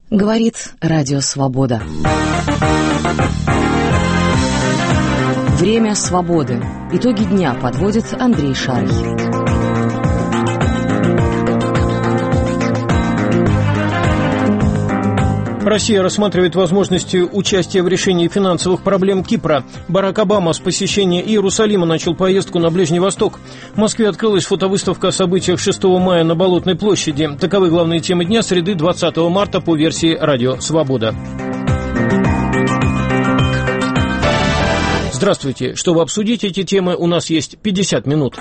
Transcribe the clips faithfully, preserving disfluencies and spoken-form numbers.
Говорит Радио Свобода. Время свободы. Итоги дня подводит Андрей Шарий. Россия рассматривает возможности участия в решении финансовых проблем Кипра. Барак Обама с посещения Иерусалима начал поездку на Ближний Восток. В Москве открылась фотовыставка о событиях шестого мая на Болотной площади. Таковы главные темы дня среды двадцатого марта по версии «Радио Свобода». Здравствуйте. Чтобы обсудить эти темы, у нас есть пятьдесят минут.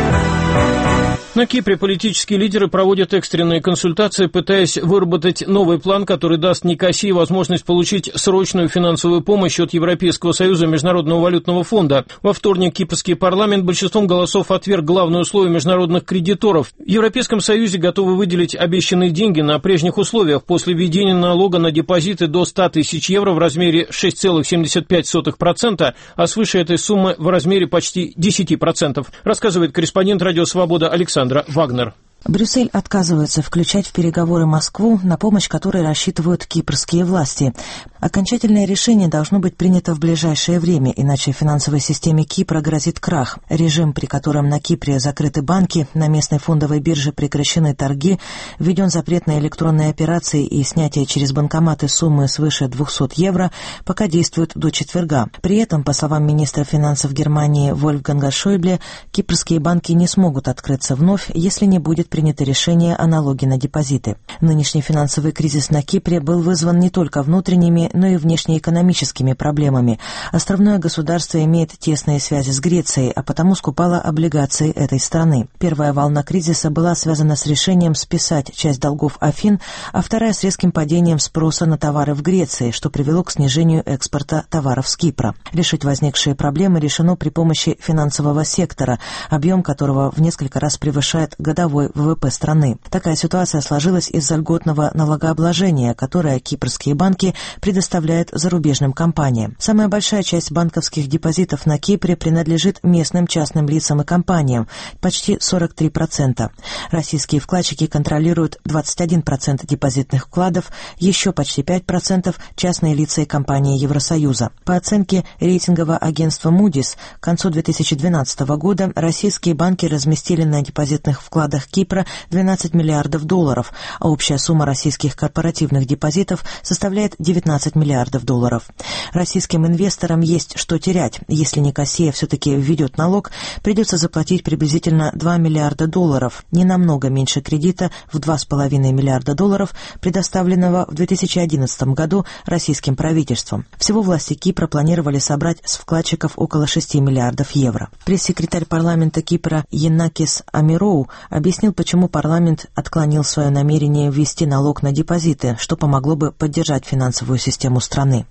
На Кипре политические лидеры проводят экстренные консультации, пытаясь выработать новый план, который даст Никосии возможность получить срочную финансовую помощь от Европейского союза и Международного валютного фонда. Во вторник кипрский парламент большинством голосов отверг главное условие международных кредиторов. В Европейском союзе готовы выделить обещанные деньги на прежних условиях после введения налога на депозиты до ста тысяч евро в размере шесть целых семьдесят пять сотых процента, а свыше этой суммы в размере почти десять процентов, рассказывает корреспондент «Радио Свобода» Александр Вагнер. Брюссель отказывается включать в переговоры Москву, на помощь которой рассчитывают кипрские власти. Окончательное решение должно быть принято в ближайшее время, иначе финансовой системе Кипра грозит крах. Режим, при котором на Кипре закрыты банки, на местной фондовой бирже прекращены торги, введен запрет на электронные операции и снятие через банкоматы суммы свыше двухсот евро, пока действует до четверга. При этом, по словам министра финансов Германии Вольфганга Шойбле, кипрские банки не смогут открыться вновь, если не будет принято решение о налоге на депозиты. Нынешний финансовый кризис на Кипре был вызван не только внутренними, но и внешнеэкономическими проблемами. Островное государство имеет тесные связи с Грецией, а потому скупало облигации этой страны. Первая волна кризиса была связана с решением списать часть долгов Афин, а вторая с резким падением спроса на товары в Греции, что привело к снижению экспорта товаров с Кипра. Решить возникшие проблемы решено при помощи финансового сектора, объем которого в несколько раз превышает годовой ВВП страны. Такая ситуация сложилась из-за льготного налогообложения, которое кипрские банки предоставляют зарубежным компаниям. Самая большая часть банковских депозитов на Кипре принадлежит местным частным лицам и компаниям, почти сорок три процента. Российские вкладчики контролируют двадцать один процент депозитных вкладов, еще почти пять процентов частные лица и компании Евросоюза. По оценке рейтингового агентства Moody's, к концу две тысячи двенадцатого года российские банки разместили на депозитных вкладах Кипра двенадцать миллиардов долларов, а общая сумма российских корпоративных депозитов составляет девятнадцать миллиардов долларов. Российским инвесторам есть что терять. Если Никосия все-таки введет налог, придется заплатить приблизительно два миллиарда долларов, не намного меньше кредита в два с половиной миллиарда долларов, предоставленного в две тысячи одиннадцатом году российским правительством. Всего власти Кипра планировали собрать с вкладчиков около шести миллиардов евро. Пресс-секретарь парламента Кипра Яннакис Амироу объяснил, почему парламент отклонил свое намерение ввести налог на депозиты, что помогло бы поддержать финансовую систему страны.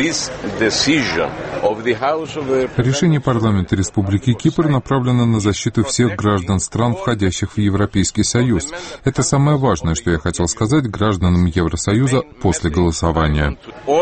Решение парламента Республики Кипр направлено на защиту всех граждан стран, входящих в Европейский Союз. Это самое важное, что я хотел сказать гражданам Евросоюза после голосования.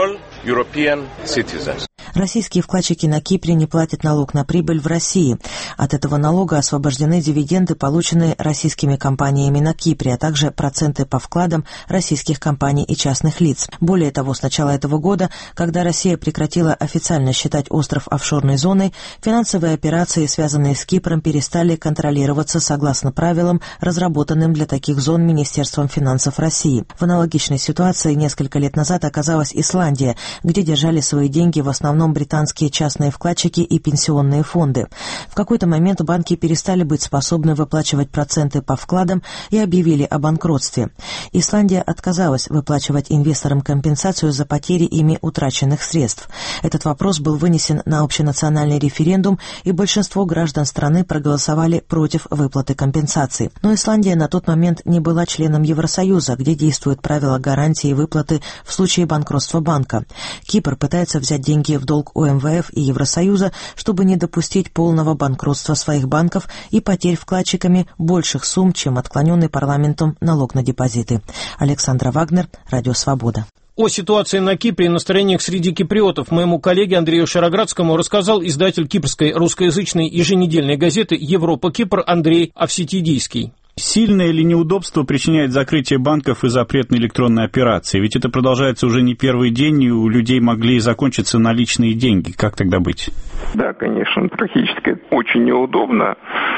Российские вкладчики на Кипре не платят налог на прибыль в России. От этого налога освобождены дивиденды, полученные российскими компаниями на Кипре, а также проценты по вкладам российских компаний и частных лиц. Более того, с начала этого года, когда Россия прекратила официально считать остров офшорной зоной, финансовые операции, связанные с Кипром, перестали контролироваться согласно правилам, разработанным для таких зон Министерством финансов России. В аналогичной ситуации несколько лет назад оказалась Исландия, где держали свои деньги в основном британские частные вкладчики и пенсионные фонды. В какой-то момент банки перестали быть способны выплачивать проценты по вкладам и объявили о банкротстве. Исландия отказалась выплачивать инвесторам компенсацию за потери ими утраченных средств. Этот вопрос был вынесен на общенациональный референдум, и большинство граждан страны проголосовали против выплаты компенсаций. Но Исландия на тот момент не была членом Евросоюза, где действуют правила гарантии выплаты в случае банкротства банка. Кипр пытается взять деньги в долг у эм вэ эф и Евросоюза, чтобы не допустить полного банкротства своих банков и потерь вкладчиками больших сумм, чем отклоненный парламентом налог на депозиты. Александра Вагнер, Радио Свобода. О ситуации на Кипре и настроениях среди киприотов моему коллеге Андрею Шароградскому рассказал издатель кипрской русскоязычной еженедельной газеты «Европа-Кипр» Андрей Авситидийский. Сильное ли неудобство причиняет закрытие банков и запрет на электронные операции? Ведь это продолжается уже не первый день, и у людей могли закончиться наличные деньги. Как тогда быть? Да, конечно, практически очень неудобно.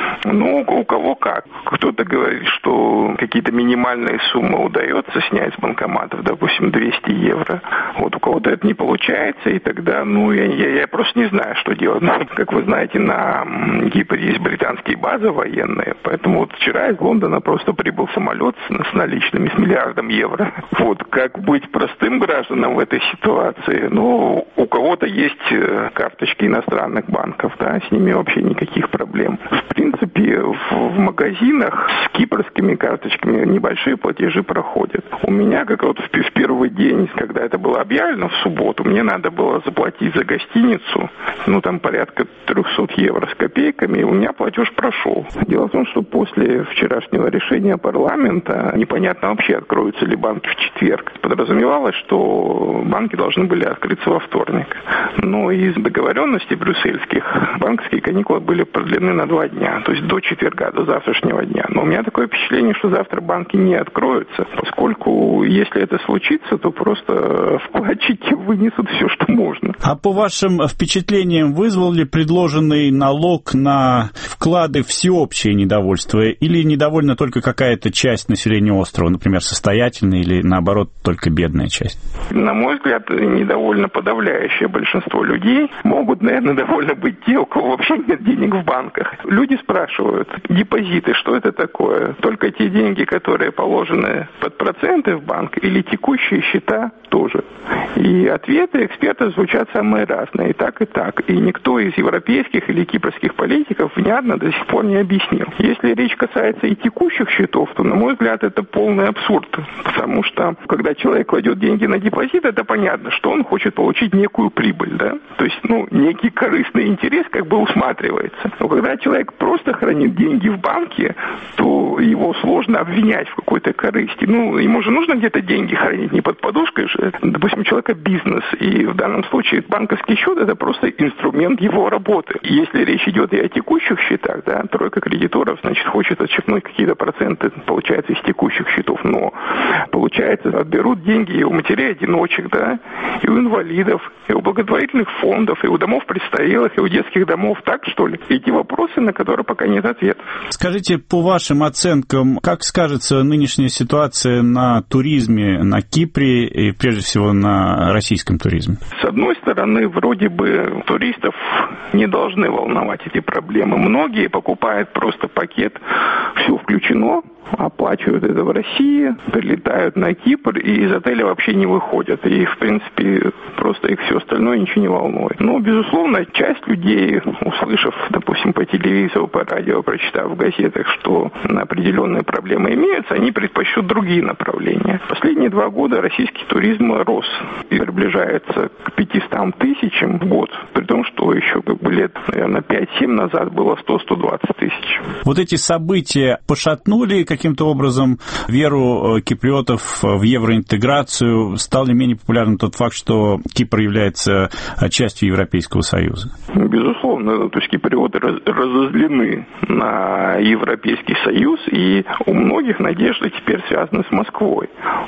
Ну, у кого как. Кто-то говорит, что какие-то минимальные суммы удается снять с банкоматов, допустим, двести евро. Вот у кого-то это не получается, и тогда, ну, я, я, я просто не знаю, что делать. Ну, как вы знаете, на Кипре есть британские базы военные, поэтому вот вчера из Лондона просто прибыл самолет с, с наличными, с миллиардом евро. Вот как быть простым гражданам в этой ситуации? Ну, у кого-то есть карточки иностранных банков, да, с ними вообще никаких проблем. В принципе, в, в магазинах с кипрскими карточками небольшие платежи проходят. У меня, как вот в, в первый день, когда это было объявлено, в субботу, мне надо было заплатить за гостиницу, ну, там порядка триста евро с копейками, и у меня платеж прошел. Дело в том, что после вчерашнего решения парламента непонятно вообще, откроются ли банки в четверг. Подразумевалось, что банки должны были открыться во вторник. Но из договоренностей брюссельских банковские каникулы были продлены на два дня, то есть до четверга, до завтрашнего дня. Но у меня такое впечатление, что завтра банки не откроются, поскольку если это случится, то просто вкладчики вынесут все, что можно. А по вашим впечатлениям, вызвал ли предложенный налог на вклады всеобщее недовольство? Или недовольна только какая-то часть населения острова, например, состоятельная, или, наоборот, только бедная часть? На мой взгляд, недовольно подавляющее большинство людей. Могут, наверное, довольны быть те, у кого вообще нет денег в банках. Люди спрашивают, депозиты, что это такое? Только те деньги, которые положены под проценты в банк, или текущие счета тоже? И ответы экспертов звучат самые разные, и так, и так. И никто из европейских или кипрских политиков внятно до сих пор не объяснил. Если речь касается и текущих счетов, то, на мой взгляд, это полный абсурд. Потому что, когда человек кладет деньги на депозит, это понятно, что он хочет получить некую прибыль, да? То есть, ну, некий корыстный интерес как бы усматривается. Но когда человек просто хранит деньги в банке, то его сложно обвинять в какой-то корысти. Ну, ему же нужно где-то деньги хранить, не под подушкой же. Допустим, у человека бизнес, и в данном случае банковский счет – это просто инструмент его работы. Если речь идет и о текущих счетах, да, тройка кредиторов, значит, хочет отщипнуть какие-то проценты, получается, из текущих счетов, но, получается, отберут деньги и у матерей-одиночек, да, и у инвалидов, и у благотворительных фондов, и у домов престарелых, и у детских домов, так что ли? Эти вопросы, на которые пока нет ответов. Скажите, по вашим оценкам, как скажется нынешняя ситуация на туризме на Кипре и, прежде всего, на российском туризме? С одной стороны, вроде бы туристов не должны волновать эти проблемы. Многие покупают просто пакет «все включено», оплачивают это в России, прилетают на Кипр и из отеля вообще не выходят. И, в принципе, просто их все остальное ничего не волнует. Но, безусловно, часть людей, услышав, допустим, по телевизору, по радио, прочитав в газетах, что определенные проблемы имеются, они предпочтут другие направления. Последние два года российский туризм рос и приближается к пятистам тысячам в год, при том, что еще как бы лет, наверное, пять-семь назад было сто - сто двадцать тысяч. Вот эти события пошатнули каким-то образом веру киприотов в евроинтеграцию? Стал ли менее популярным тот факт, что Кипр является частью Европейского Союза? Безусловно, то есть киприоты разозлены на Европейский Союз, и у многих надежды теперь связаны с Москвой.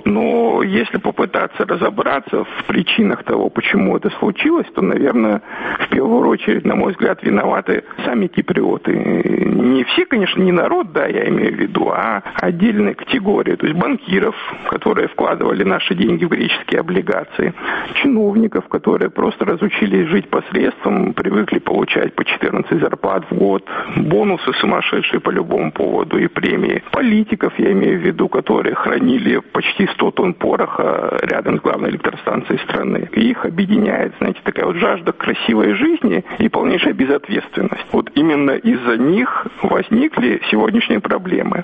Но если попытаться разобраться в причинах того, почему это случилось, то, наверное, в первую очередь, на мой взгляд, виноваты сами киприоты. Не все, конечно, не народ, да, я имею в виду, а отдельные категории, то есть банкиров, которые вкладывали наши деньги в греческие облигации, чиновников, которые просто разучились жить посредством, привыкли получать по четырнадцать зарплат в год, бонусы сумасшедшие по любому поводу и премии, политиков, я имею в виду, которые хранили почти сто тонн пороха рядом с главной электростанцией страны. И их объединяет, знаете, такая вот жажда красивой жизни и полнейшая безответственность. Вот именно из-за них возникли сегодняшние проблемы.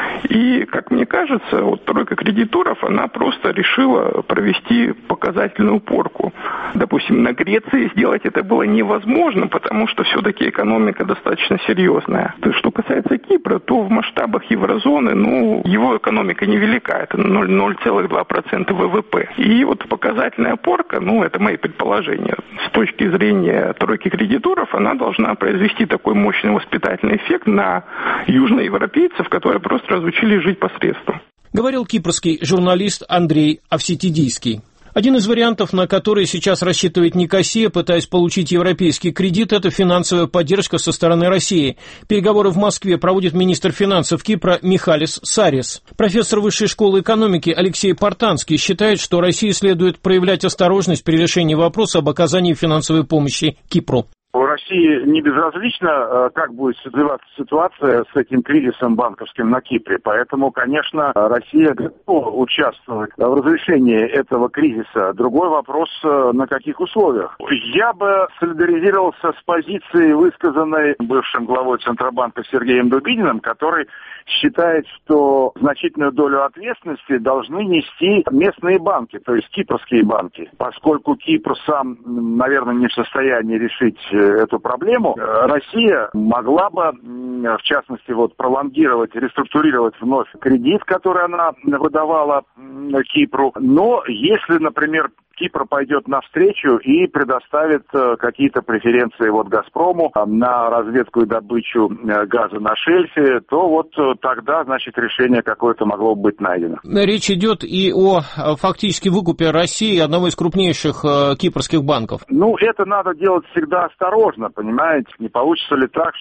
И, как мне кажется, вот тройка кредиторов, она просто решила провести показательную порку. Допустим, на Греции сделать это было невозможно, потому что все-таки экономика достаточно серьезная. То, что касается Кипра, то в масштабах еврозоны, ну, его экономика невелика, это ноль целых два процента вэ вэ пэ. И вот показательная опорка, ну, это мои предположения, с точки зрения тройки кредиторов, она должна произвести такой мощный воспитательный эффект на южноевропейцев, которые просто разучились жить по средствам. Говорил кипрский журналист Андрей Авситидийский. Один из вариантов, на который сейчас рассчитывает Никосия, пытаясь получить европейский кредит, это финансовая поддержка со стороны России. Переговоры в Москве проводит министр финансов Кипра Михалис Сарис. Профессор Высшей школы экономики Алексей Портанский считает, что России следует проявлять осторожность при решении вопроса об оказании финансовой помощи Кипру. России не безразлично, как будет развиваться ситуация с этим кризисом банковским на Кипре. Поэтому, конечно, Россия готова участвовать в разрешении этого кризиса. Другой вопрос, на каких условиях. Я бы солидаризировался с позицией, высказанной бывшим главой Центробанка Сергеем Дубининым, который считает, что значительную долю ответственности должны нести местные банки, то есть кипрские банки. Поскольку Кипр сам, наверное, не в состоянии решить эту проблему, Россия могла бы, в частности, вот, пролонгировать, реструктурировать вновь кредит, который она выдавала Кипру. Но если, например, Кипр пойдет навстречу и предоставит э, какие-то преференции вот «Газпрому» э, на разведку и добычу э, газа на шельфе, то вот э, тогда, значит, решение какое-то могло быть найдено. Речь идет и о фактически выкупе России одного из крупнейших э, кипрских банков. Ну, это надо делать всегда осторожно, понимаете? Не получится ли так,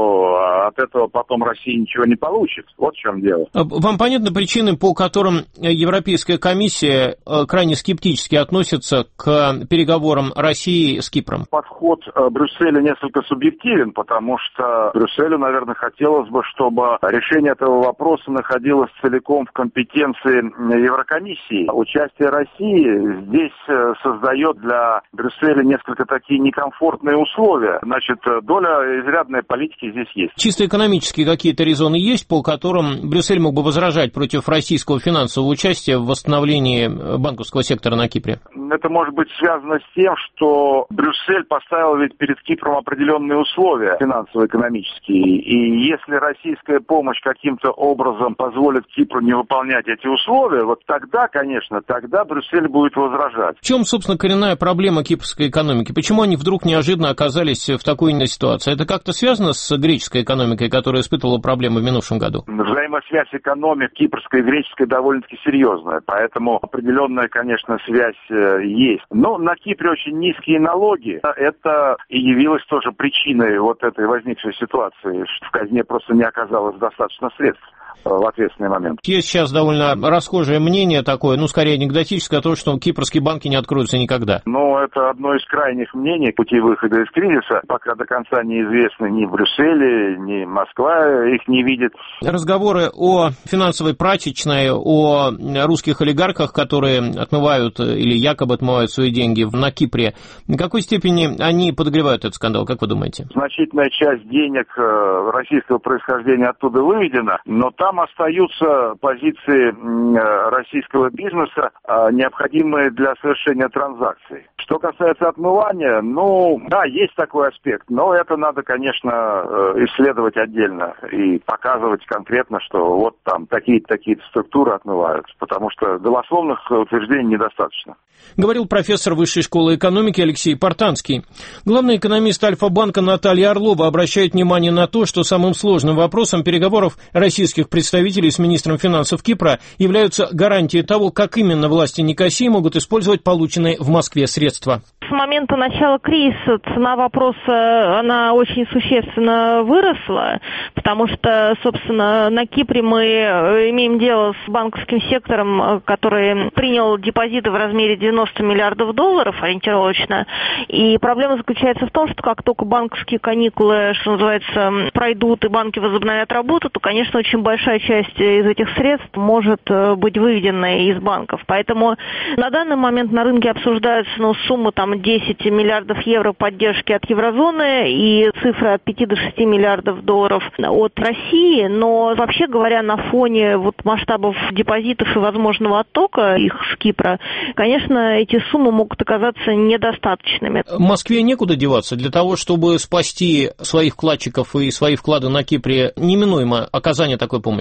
что от этого потом Россия ничего не получит? Вот в чем дело. Вам понятны причины, по которым Европейская комиссия э, крайне скептически относится относятся к переговорам России с Кипром? Подход Брюсселя несколько субъективен, потому что Брюсселю, наверное, хотелось бы, чтобы решение этого вопроса находилось целиком в компетенции Еврокомиссии. Участие России здесь создает для Брюсселя несколько такие некомфортные условия. Значит, доля изрядной политики здесь есть. Чисто экономические какие-то резоны есть, по которым Брюссель мог бы возражать против российского финансового участия в восстановлении банковского сектора на Кипре? Это может быть связано с тем, что Брюссель поставил ведь перед Кипром определенные условия финансово-экономические. И если российская помощь каким-то образом позволит Кипру не выполнять эти условия, вот тогда, конечно, тогда Брюссель будет возражать. В чем, собственно, коренная проблема кипрской экономики? Почему они вдруг неожиданно оказались в такой ситуации? Это как-то связано с греческой экономикой, которая испытывала проблемы в минувшем году? Взаимосвязь экономик кипрской и греческой довольно-таки серьезная, поэтому определенная, конечно, связь есть. Но на Кипре очень низкие налоги. Это и явилось тоже причиной вот этой возникшей ситуации. В казне просто не оказалось достаточно средств в ответственный момент. Есть сейчас довольно расхожее мнение такое, ну, скорее анекдотическое, о том, что кипрские банки не откроются никогда. Ну, это одно из крайних мнений пути выхода из кризиса. Пока до конца неизвестно ни в Брюсселе, ни Москва их не видит. Разговоры о финансовой прачечной, о русских олигархах, которые отмывают или якобы отмывают свои деньги на Кипре, в какой степени они подогревают этот скандал, как вы думаете? Значительная часть денег российского происхождения оттуда выведена, но там Там остаются позиции российского бизнеса, необходимые для совершения транзакций. Что касается отмывания, ну, да, есть такой аспект, но это надо, конечно, исследовать отдельно и показывать конкретно, что вот там такие-то такие-то структуры отмывают, потому что голословных утверждений недостаточно. Говорил профессор Высшей школы экономики Алексей Портанский. Главный экономист Альфа-банка Наталья Орлова обращает внимание на то, что самым сложным вопросом переговоров российских представителей с министром финансов Кипра являются гарантии того, как именно власти Никосии могут использовать полученные в Москве средства. С момента начала кризиса цена вопроса, она очень существенно выросла, потому что, собственно, на Кипре мы имеем дело с банковским сектором, который принял депозиты в размере девяносто миллиардов долларов ориентировочно. И проблема заключается в том, что как только банковские каникулы, что называется, пройдут и банки возобновят работу, то, конечно, очень большая часть из этих средств может быть выведена из банков. Поэтому на данный момент на рынке обсуждается ну, сумма там, десять миллиардов евро поддержки от еврозоны и цифра от пяти до шести миллиардов долларов от России. Но вообще говоря, на фоне вот, масштабов депозитов и возможного оттока их с Кипра, конечно, эти суммы могут оказаться недостаточными. Москве некуда деваться. Для того, чтобы спасти своих вкладчиков и свои вклады на Кипре, неминуемо оказание такой помощи?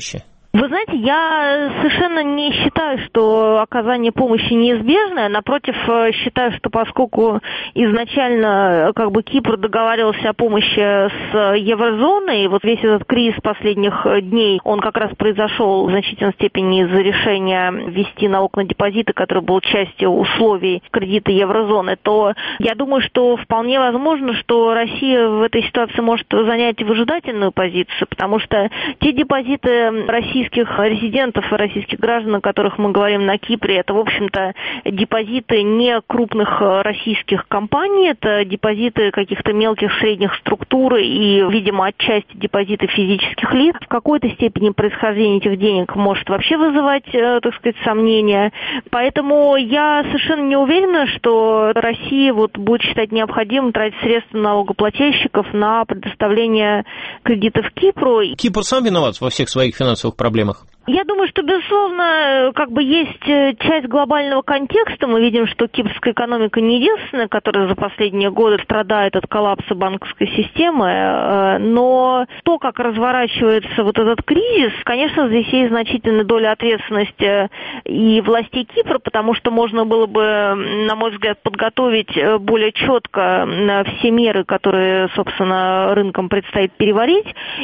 Вы знаете, я совершенно не считаю, что оказание помощи неизбежное. Напротив, считаю, что поскольку изначально как бы Кипр договаривался о помощи с еврозоной, и вот весь этот кризис последних дней, он как раз произошел в значительной степени из-за решения ввести налог на депозиты, который был частью условий кредита еврозоны, то я думаю, что вполне возможно, что Россия в этой ситуации может занять выжидательную позицию, потому что те депозиты российских резидентов и российских граждан, о которых мы говорим на Кипре, это, в общем-то, депозиты не крупных российских компаний, это депозиты каких-то мелких, средних структур и, видимо, отчасти депозиты физических лиц. В какой-то степени происхождение этих денег может вообще вызывать, так сказать, сомнения. Поэтому я совершенно не уверена, что Россия вот будет считать необходимым тратить средства налогоплательщиков на предоставление кредитов Кипру. Кипр сам виноват во всех своих финансовых проблемах? Я думаю, что, безусловно, как бы есть часть глобального контекста. Мы видим, что кипрская экономика не единственная, которая за последние годы страдает от коллапса банковской системы. Но то, как разворачивается вот этот кризис, конечно, здесь есть значительная доля ответственности и властей Кипра, потому что можно было бы, на мой взгляд, подготовить более четко все меры, которые, собственно, рынкам предстоит переварить,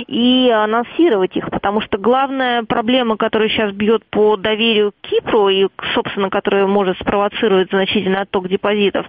и анонсировать их, потому что главная проблема, которая сейчас бьет по доверию к Кипру и, собственно, которая может спровоцировать значительный отток депозитов,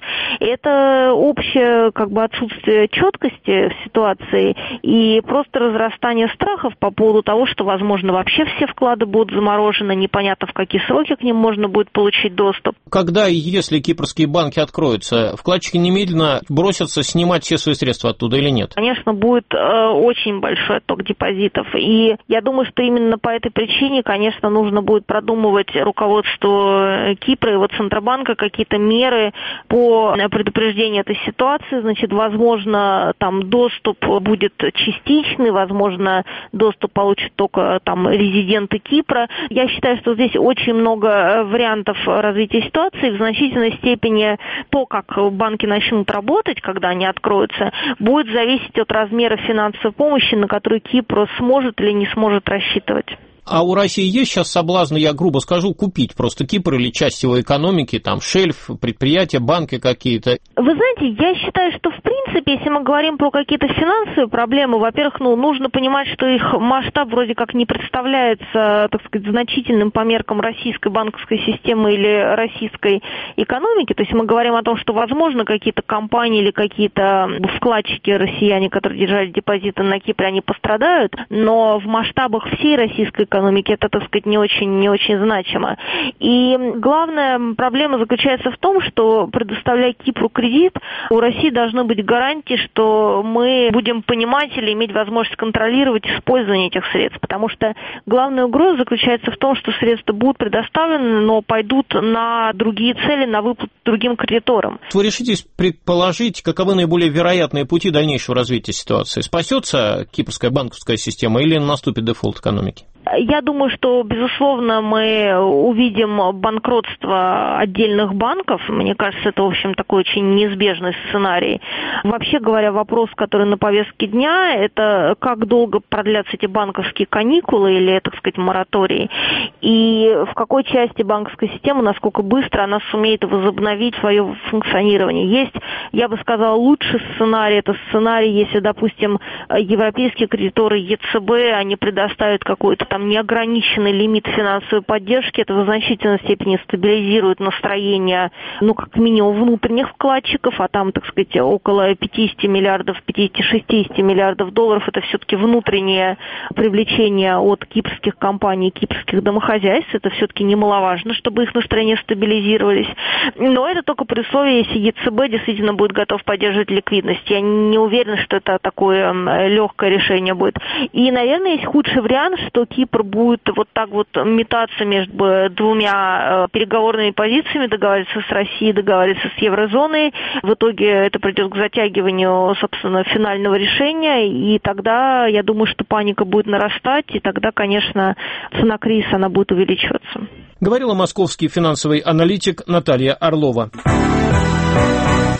это общее как бы отсутствие четкости в ситуации и просто разрастание страхов по поводу того, что, возможно, вообще все вклады будут заморожены, непонятно в какие сроки к ним можно будет получить доступ. Когда и если кипрские банки откроются, вкладчики немедленно бросятся снимать все свои средства оттуда или нет? Конечно, будет э, очень большой отток депозитов, и я думаю, что именно по этой причине, конечно, нужно будет продумывать руководству Кипра и его Центробанка какие-то меры по предупреждению этой ситуации. Значит, возможно, там доступ будет частичный, возможно, доступ получат только там резиденты Кипра. Я считаю, что здесь очень много вариантов развития ситуации. В значительной степени то, как банки начнут работать, когда они откроются, будет зависеть от размера финансовой помощи, на которую Кипр сможет или не сможет рассчитывать. А у России есть сейчас соблазн, я грубо скажу, купить просто Кипр или часть его экономики, там, шельф, предприятия, банки какие-то? Вы знаете, я считаю, что, в принципе, если мы говорим про какие-то финансовые проблемы, во-первых, ну, нужно понимать, что их масштаб вроде как не представляется, так сказать, значительным по меркам российской банковской системы или российской экономики. То есть мы говорим о том, что, возможно, какие-то компании или какие-то вкладчики россияне, которые держали депозиты на Кипре, они пострадают, но в масштабах всей российской экономики экономики это, так сказать, не очень, не очень значимо. И главная проблема заключается в том, что, предоставляя Кипру кредит, у России должны быть гарантии, что мы будем понимать или иметь возможность контролировать использование этих средств, потому что главная угроза заключается в том, что средства будут предоставлены, но пойдут на другие цели, на выплату другим кредиторам. Вы решитесь предположить, каковы наиболее вероятные пути дальнейшего развития ситуации? Спасется кипрская банковская система или наступит дефолт экономики? Я думаю, что, безусловно, мы увидим банкротство отдельных банков. Мне кажется, это, в общем, такой очень неизбежный сценарий. Вообще говоря, вопрос, который на повестке дня, это как долго продлятся эти банковские каникулы или, так сказать, мораторий, и в какой части банковской системы, насколько быстро она сумеет возобновить свое функционирование. Есть, я бы сказала, лучший сценарий, это сценарий, если, допустим, европейские кредиторы ЕЦБ, они предоставят какой-то там неограниченный лимит финансовой поддержки, это в значительной степени стабилизирует настроение, ну, как минимум, внутренних вкладчиков, а там, так сказать, около пятьдесят миллиардов, пятьдесят-шестьдесят миллиардов долларов, это все-таки внутреннее привлечение от кипрских компаний, кипрских домохозяйств, это все-таки немаловажно, чтобы их настроения стабилизировались. Но это только при условии, если ЕЦБ действительно будет готов поддерживать ликвидность. Я не уверена, что это такое легкое решение будет. И, наверное, есть худший вариант, что Кипр будет вот так вот метаться между двумя переговорными позициями, договариваться с Россией, договариваться с еврозоной. В итоге это придет к затягиванию, собственно, финального решения, и тогда, я думаю, что паника будет нарастать, и тогда, конечно, цена кризиса, она будет увеличиваться. Говорила московский финансовый аналитик Наталья Орлова.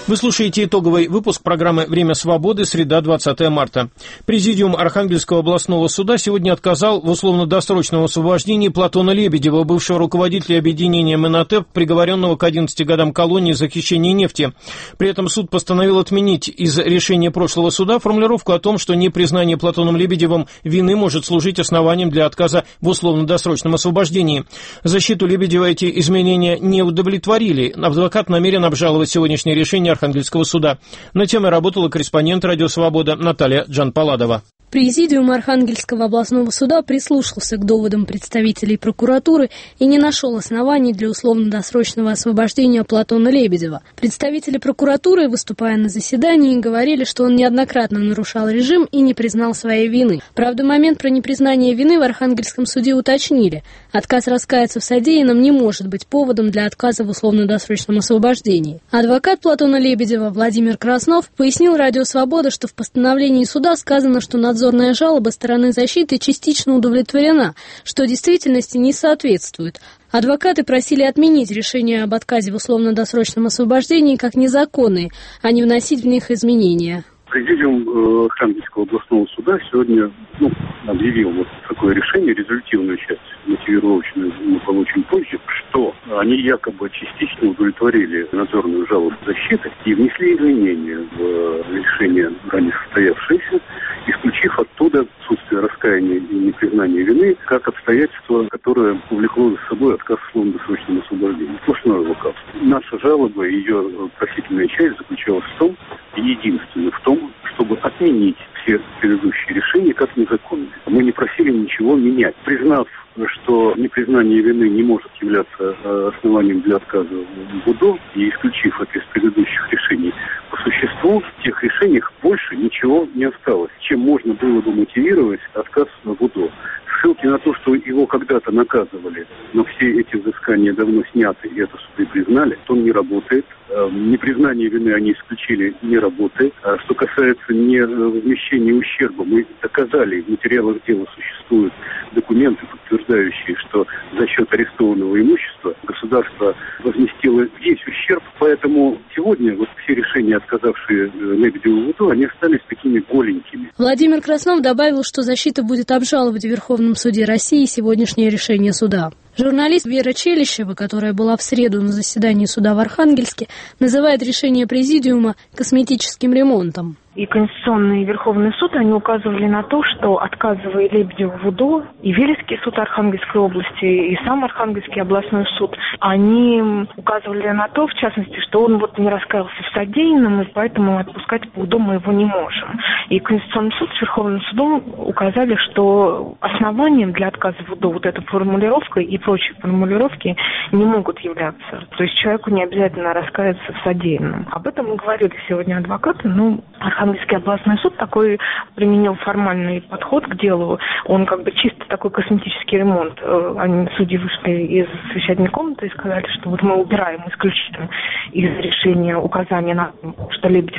Вы слушаете итоговый выпуск программы «Время свободы», среда, двадцатое марта. Президиум Архангельского областного суда сегодня отказал в условно-досрочном освобождении Платона Лебедева, бывшего руководителя объединения «Менотеп», приговоренного к одиннадцати годам колонии за хищение нефти. При этом суд постановил отменить из решения прошлого суда формулировку о том, что непризнание Платоном Лебедевым вины может служить основанием для отказа в условно-досрочном освобождении. Защиту Лебедева эти изменения не удовлетворили. Адвокат намерен обжаловать сегодняшнее решение Архангельского суда. На теме работала корреспондент «Радио Свобода» Наталья Джанпаладова. Президиум Архангельского областного суда прислушался к доводам представителей прокуратуры и не нашел оснований для условно-досрочного освобождения Платона Лебедева. Представители прокуратуры, выступая на заседании, говорили, что он неоднократно нарушал режим и не признал своей вины. Правда, момент про непризнание вины в Архангельском суде уточнили. Отказ раскаяться в содеянном не может быть поводом для отказа в условно-досрочном освобождении. Адвокат Платона Лебедева Владимир Краснов пояснил «Радио Свобода», что в постановлении суда сказано, что надзор Надзорная жалоба стороны защиты частично удовлетворена, что действительности не соответствует. Адвокаты просили отменить решение об отказе в условно-досрочном освобождении как незаконные, а не вносить в них изменения. Президиум Архангельского областного суда сегодня ну, объявил вот такое решение, результативную часть, мотивировочную мы получим позже, что они якобы частично удовлетворили надзорную жалобу защиты и внесли изменения в решение ранее состоявшееся, исключив оттуда отсутствие раскаяния и непризнания вины как обстоятельство, которое повлекло за собой отказ в условно-досрочном освобождении. Сплошное лукавство. Наша жалоба, ее просительная часть заключалась в том, единственное в том, чтобы отменить все предыдущие решения как незаконные. Мы не просили ничего менять. Признав, что непризнание вины не может являться основанием для отказа в УДО, и исключив это из предыдущих решений, по существу в тех решениях больше ничего не осталось, чем можно было бы мотивировать отказ в УДО. Ссылки на то, что его когда-то наказывали, но все эти взыскания давно сняты, и это суды признали, то он не работает. Непризнание вины они исключили, не работает. А что касается не возмещения ущерба, мы доказали, в материалах дела существуют документы, подтверждающие, что за счет арестованного имущества государство возместило весь ущерб, поэтому сегодня вот все решения, отказавшие Лебедеву в УДО, они остались такими голенькими. Владимир Краснов добавил, что защита будет обжаловать в Верховном суде России сегодняшнее решение суда. Журналист Вера Челищева, которая была в среду на заседании суда в Архангельске, называет решение президиума косметическим ремонтом. И Конституционный и Верховный суд, они указывали на то, что, отказывая Лебедеву в УДО, и Вельский суд Архангельской области, и сам Архангельский областной суд, они указывали на то, в частности, что он вот не раскаялся в содеянном, и поэтому отпускать по УДО мы его не можем. И Конституционный суд с Верховным судом указали, что основанием для отказа в УДО вот эта формулировка и прочие формулировки не могут являться. То есть человеку не обязательно раскаяться в содеянном. Об этом мы говорили сегодня адвокаты, но Архангельский областной суд такой применил формальный подход к делу. Он как бы чисто такой косметический ремонт. Они, судьи, вышли из совещательной комнаты и сказали, что вот мы убираем исключительно из решения указания на что Лебедев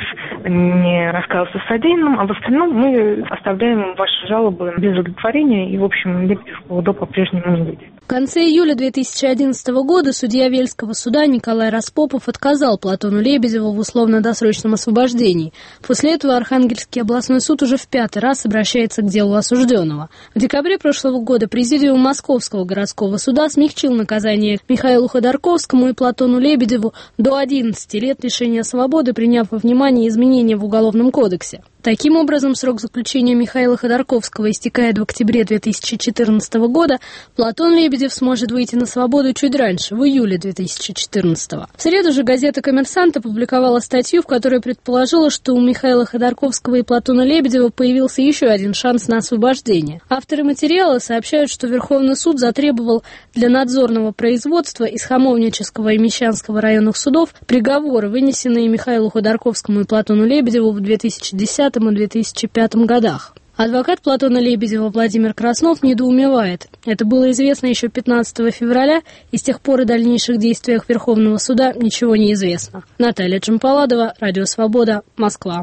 не раскаялся в содеянном, а в остальном мы оставляем ваши жалобы без удовлетворения, и, в общем, Лебедев в УДО по-прежнему не выйдет. В конце июля две тысячи одиннадцатого года судья Вельского суда Николай Распопов отказал Платону Лебедеву в условно-досрочном освобождении. После этого Архангельский областной суд уже в пятый раз обращается к делу осужденного. В декабре прошлого года президиум Московского городского суда смягчил наказание Михаилу Ходорковскому и Платону Лебедеву до одиннадцати лет лишения свободы, приняв во внимание изменения в Уголовном кодексе. Таким образом, срок заключения Михаила Ходорковского истекает в октябре две тысячи четырнадцатого года. Платон Лебедев сможет выйти на свободу чуть раньше, в июле две тысячи четырнадцатого. В среду же газета «Коммерсант» опубликовала статью, в которой предположила, что у Михаила Ходорковского и Платона Лебедева появился еще один шанс на освобождение. Авторы материала сообщают, что Верховный суд затребовал для надзорного производства из Хамовнического и Мещанского районных судов приговоры, вынесенные Михаилу Ходорковскому и Платону Лебедеву в две тысячи десятом и две тысячи пятом годах. Адвокат Платона Лебедева Владимир Краснов недоумевает. Это было известно еще пятнадцатого февраля, и с тех пор о дальнейших действиях Верховного суда ничего не известно. Наталья Джампаладова, Радио Свобода, Москва.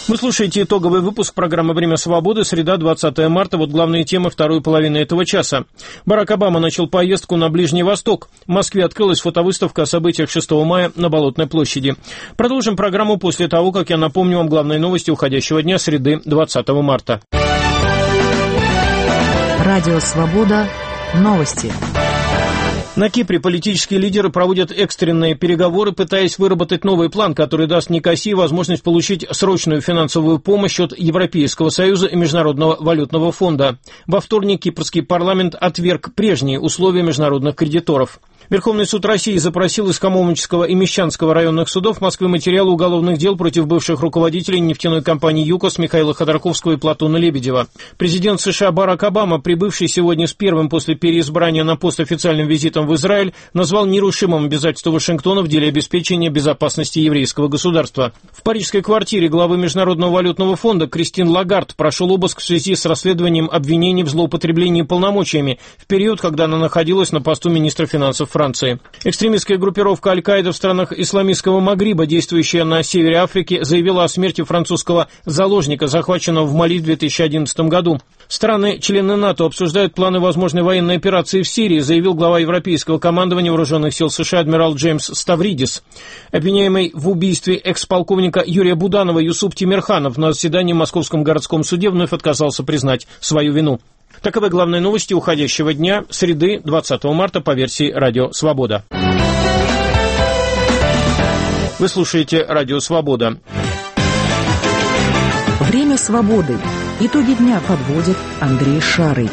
Вы слушаете итоговый выпуск программы «Время свободы», среда, двадцатое марта. Вот главные темы второй половины этого часа. Барак Обама начал поездку на Ближний Восток. В Москве открылась фотовыставка о событиях шестого мая на Болотной площади. Продолжим программу после того, как я напомню вам главные новости уходящего дня, среды, двадцатого марта. Радио «Свобода». Новости. На Кипре политические лидеры проводят экстренные переговоры, пытаясь выработать новый план, который даст Никосии возможность получить срочную финансовую помощь от Европейского Союза и Международного валютного фонда. Во вторник кипрский парламент отверг прежние условия международных кредиторов. Верховный суд России запросил из Камовнического и Мещанского районных судов Москвы материалы уголовных дел против бывших руководителей нефтяной компании «ЮКОС» Михаила Ходорковского и Платона Лебедева. Президент США Барак Обама, прибывший сегодня с первым после переизбрания на пост официальным визитом в Израиль, назвал нерушимым обязательство Вашингтона в деле обеспечения безопасности еврейского государства. В парижской квартире главы Международного валютного фонда Кристин Лагард прошел обыск в связи с расследованием обвинений в злоупотреблении полномочиями в период, когда она находилась на посту министра финансов Франции. Экстремистская группировка Аль-Каида в странах исламистского Магриба, действующая на севере Африки, заявила о смерти французского заложника, захваченного в Мали в две тысячи одиннадцатом году. Страны-члены НАТО обсуждают планы возможной военной операции в Сирии, заявил глава Европейского командования вооруженных сил США адмирал Джеймс Ставридис. Обвиняемый в убийстве экс-полковника Юрия Буданова Юсуп Тимирханов на заседании в Московском городском суде вновь отказался признать свою вину. Таковы главные новости уходящего дня, среды, двадцатого марта, по версии «Радио Свобода». Вы слушаете «Радио Свобода». Время свободы. Итоги дня подводит Андрей Шарый.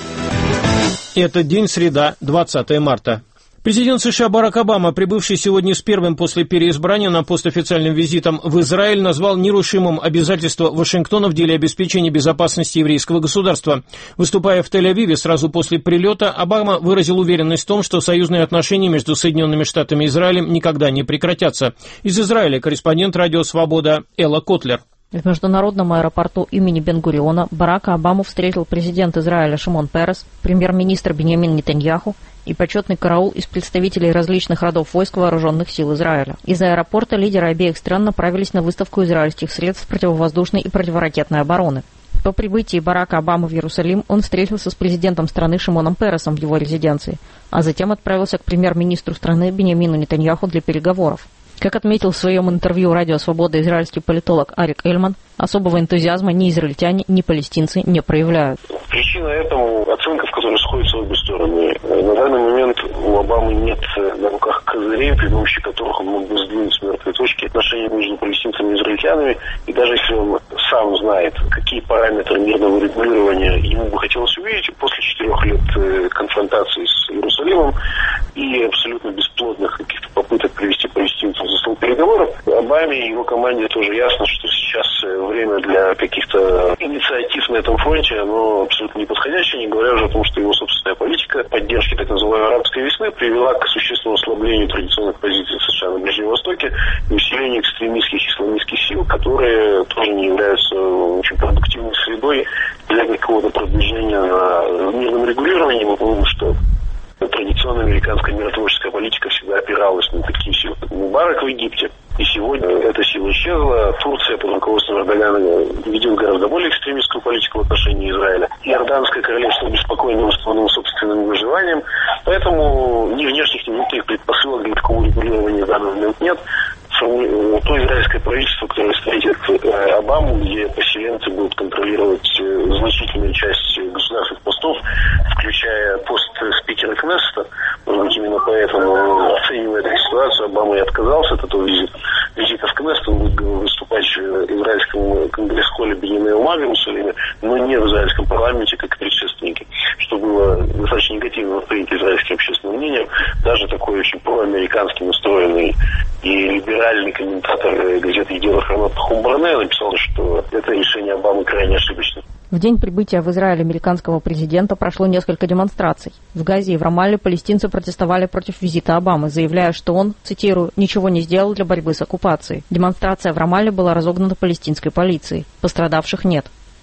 Это день среда, двадцатое марта. Президент США Барак Обама, прибывший сегодня с первым после переизбрания на пост официальным визитом в Израиль, назвал нерушимым обязательство Вашингтона в деле обеспечения безопасности еврейского государства. Выступая в Тель-Авиве сразу после прилета, Обама выразил уверенность в том, что союзные отношения между Соединенными Штатами и Израилем никогда не прекратятся. Из Израиля корреспондент «Радио Свобода» Элла Котлер. В международном аэропорту имени Бен-Гуриона Барака Обаму встретил президент Израиля Шимон Перес, премьер-министр Биньямин Нетаньяху и почетный караул из представителей различных родов войск вооруженных сил Израиля. Из аэропорта лидеры обеих стран направились на выставку израильских средств противовоздушной и противоракетной обороны. По прибытии Барака Обамы в Иерусалим он встретился с президентом страны Шимоном Пересом в его резиденции, а затем отправился к премьер-министру страны Биньямину Нетаньяху для переговоров. Как отметил в своем интервью «Радио Свобода» израильский политолог Арик Эльман, особого энтузиазма ни израильтяне, ни палестинцы не проявляют. Причина этому оценка, в которой сходятся обе стороны. На данный момент у Обамы нет на руках козырей, при помощи которых он мог бы сдвинуть с мертвой точки отношения между палестинцами и израильтянами. И даже если он сам знает, какие параметры мирного регулирования ему бы хотелось увидеть после четырех лет конфронтации с Иерусалимом и абсолютно бесплодных каких-то попыток привести палестинцев за стол переговоров, Обаме и его команде тоже ясно, что сейчас время для каких-то инициатив на этом фронте, оно абсолютно неподходящее, не говоря уже о том, что его собственная политика поддержки так называемой арабской весны привела к существенному ослаблению традиционных позиций США на Ближнем Востоке и усилению экстремистских исламистских сил, которые тоже не являются очень продуктивной средой для какого-то продвижения на мирном регулировании. Мы помним, что традиционная американская миротворческая политика всегда опиралась на такие силы. Мубарак в Египте. И сегодня эта сила исчезла. Турция под руководством Эрдогана ведет гораздо более экстремистскую политику в отношении Израиля. Иорданское королевство беспокойно восстановлено собственным выживанием. Поэтому ни внешних, ни внутренних предпосылок для такого регулирования в данный момент нет. То израильское правительство, которое встретит Обаму, где поселенцы будут контролировать значительную часть государственных постов, включая пост спикера Кнессета, может быть, именно поэтому, оценивая эту ситуацию, Обама и отказался от этого визита. Визита в Кнессет, он будет выступать в израильском конгресс-холле Беньямина Умага в Иерусалиме, но не в израильском парламенте, как и предшественники, что было достаточно негативно воспринято израильским общественным мнением. Даже такой очень проамерикански настроенный и либеральный комментатор газеты «Единый Хронот» Хумбарне написал, что это решение Обамы крайне ошибочно. В день прибытия в Израиль американского президента прошло несколько демонстраций. В Газе и в Рамалле палестинцы протестовали против визита Обамы, заявляя, что он, цитирую, «ничего не сделал для борьбы с оккупацией». Демонстрация в Рамалле была разогнана палестинской полицией. Пострадавших нет.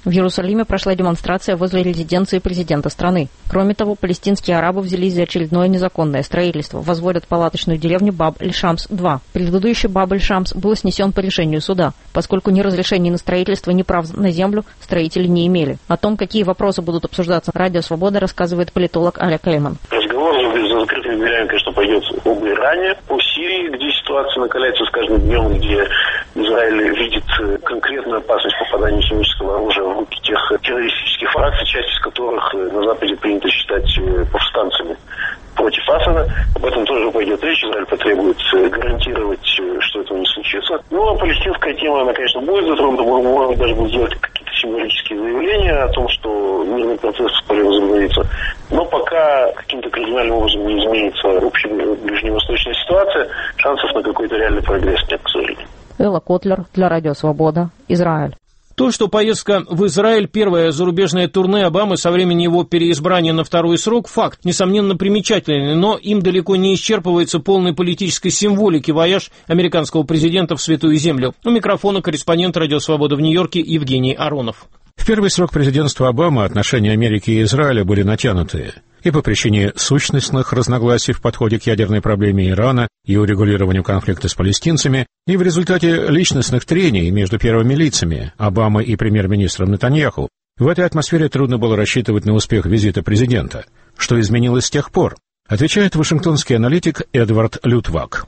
В Иерусалиме прошла демонстрация возле резиденции президента страны. Кроме того, палестинские арабы взялись за очередное незаконное строительство. Возводят палаточную деревню Баб-эль-Шамс-два. Предыдущий Баб-эль-Шамс был снесен по решению суда, поскольку ни разрешений на строительство, ни прав на землю строители не имели. О том, какие вопросы будут обсуждаться на Радио Свобода, рассказывает политолог Аля Клейман. Разговор за закрытыми дверями, конечно, пойдет об Иране, о Сирии, где ситуация накаляется с каждым днем, где Израиль видит конкретную опасность попадания химического оружия в руки тех террористических фракций, часть из которых на Западе принято считать повстанцами против Асада. Об этом тоже пойдет речь. Израиль потребует гарантировать, что этого не случится. Ну, а палестинская тема, она, конечно, будет затронута. Может быть, даже будут делать какие-то символические заявления о том, что мирный процесс вскоре возобновится. Но пока каким-то кардинальным образом не изменится общая ближневосточная ситуация, шансов на какой-то реальный прогресс нет, к сожалению. Элла Котлер для Радио Свобода, Израиль. То, что поездка в Израиль, первое зарубежное турне Обамы со времени его переизбрания на второй срок, факт, несомненно, примечательный, но им далеко не исчерпывается полной политической символики вояж американского президента в Святую Землю. У микрофона корреспондент Радио Свобода в Нью-Йорке Евгений Аронов. В первый срок президентства Обамы отношения Америки и Израиля были натянутые. И по причине сущностных разногласий в подходе к ядерной проблеме Ирана и урегулированию конфликта с палестинцами, и в результате личностных трений между первыми лицами Обамы и премьер-министром Нетаньяху. В этой атмосфере трудно было рассчитывать на успех визита президента. Что изменилось с тех пор? Отвечает вашингтонский аналитик Эдвард Лютвак.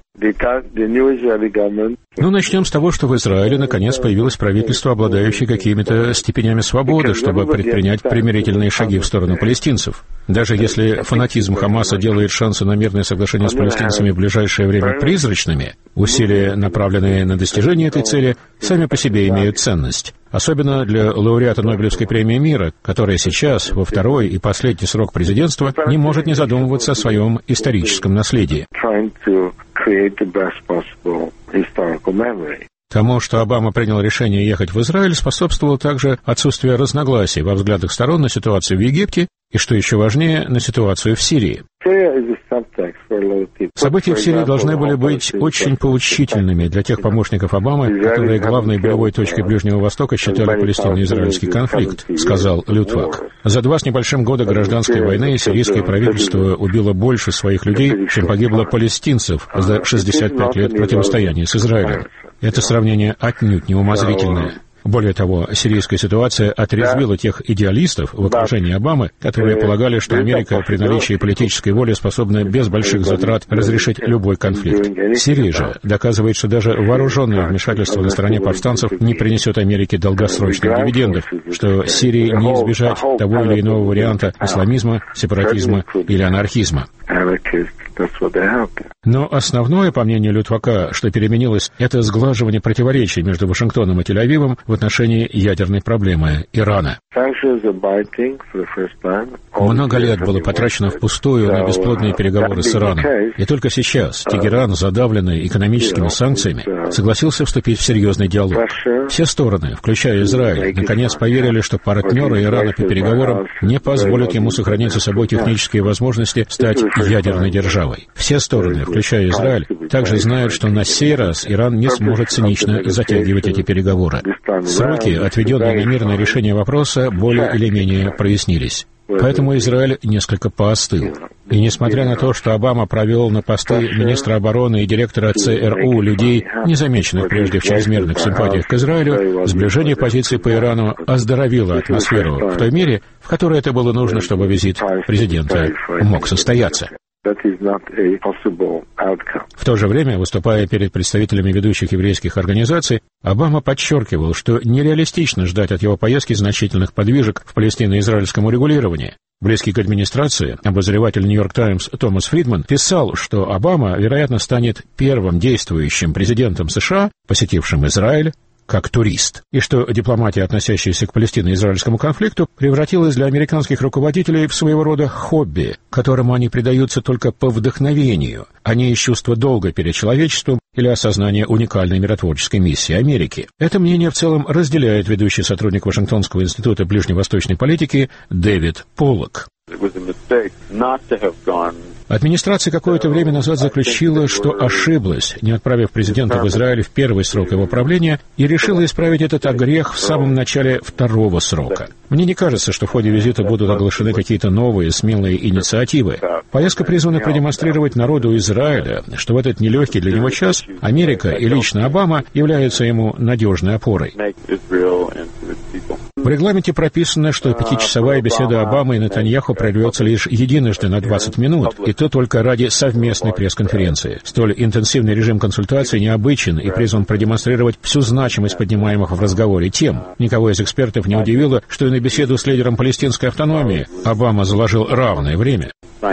Ну, начнем с того, что в Израиле наконец появилось правительство, обладающее какими-то степенями свободы, чтобы предпринять примирительные шаги в сторону палестинцев. Даже если фанатизм Хамаса делает шансы на мирное соглашение с палестинцами в ближайшее время призрачными, усилия, направленные на достижение этой цели, сами по себе имеют ценность. Особенно для лауреата Нобелевской премии мира, которая сейчас, во второй и последний срок президентства, не может не задумываться о своем историческом наследии. Тому, что Обама принял решение ехать в Израиль, способствовало также отсутствие разногласий во взглядах сторон на ситуацию в Египте и, что еще важнее, на ситуацию в Сирии. События в Сирии должны были быть очень поучительными для тех помощников Обамы, которые главной болевой точкой Ближнего Востока считали палестино-израильский конфликт, сказал Лютвак. За два с небольшим года гражданской войны сирийское правительство убило больше своих людей, чем погибло палестинцев за шестьдесят пять лет противостояния с Израилем. Это сравнение отнюдь не умозрительное. Более того, сирийская ситуация отрезвила тех идеалистов в окружении Обамы, которые полагали, что Америка при наличии политической воли способна без больших затрат разрешить любой конфликт. Сирия же доказывает, что даже вооруженное вмешательство на стороне повстанцев не принесет Америке долгосрочных дивидендов, что Сирии не избежать того или иного варианта исламизма, сепаратизма или анархизма. Но основное, по мнению Лютвака, что переменилось, это сглаживание противоречий между Вашингтоном и Тель-Авивом в отношении ядерной проблемы Ирана. Много лет было потрачено впустую на бесплодные переговоры с Ираном. И только сейчас Тегеран, задавленный экономическими санкциями, согласился вступить в серьезный диалог. Все стороны, включая Израиль, наконец поверили, что партнеры Ирана по переговорам не позволят ему сохранить за собой технические возможности стать ядерной державой. Все стороны, включая Израиль, также знают, что на сей раз Иран не сможет цинично затягивать эти переговоры. Сроки, отведенные на мирное решение вопроса, более или менее прояснились. Поэтому Израиль несколько поостыл. И несмотря на то, что Обама провел на посты министра обороны и директора ЦРУ людей, незамеченных прежде в чрезмерных симпатиях к Израилю, сближение позиций по Ирану оздоровило атмосферу в той мере, в которой это было нужно, чтобы визит президента мог состояться. В то же время, выступая перед представителями ведущих еврейских организаций, Обама подчеркивал, что нереалистично ждать от его поездки значительных подвижек в палестино-израильском урегулировании. Близкий к администрации, обозреватель «Нью-Йорк Таймс» Томас Фридман писал, что Обама, вероятно, станет первым действующим президентом США, посетившим Израиль, как турист, и что дипломатия, относящаяся к палестино-израильскому конфликту, превратилась для американских руководителей в своего рода хобби, которому они предаются только по вдохновению, а не из чувства долга перед человечеством или осознания уникальной миротворческой миссии Америки. Это мнение в целом разделяет ведущий сотрудник Вашингтонского института ближневосточной политики Дэвид Поллок. Администрация какое-то время назад заключила, что ошиблась, не отправив президента в Израиль в первый срок его правления, и решила исправить этот огрех в самом начале второго срока. Мне не кажется, что в ходе визита будут оглашены какие-то новые смелые инициативы. Поездка призвана продемонстрировать народу Израиля, что в этот нелегкий для него час Америка и лично Обама являются ему надежной опорой. В регламенте прописано, что пятичасовая беседа Обамы и Нетаньяху прервется лишь единожды на двадцать минут, и то только ради совместной пресс-конференции. Столь интенсивный режим консультаций необычен и призван продемонстрировать всю значимость поднимаемых в разговоре тем. Никого из экспертов не удивило, что и на беседу с лидером палестинской автономии Обама заложил равное время.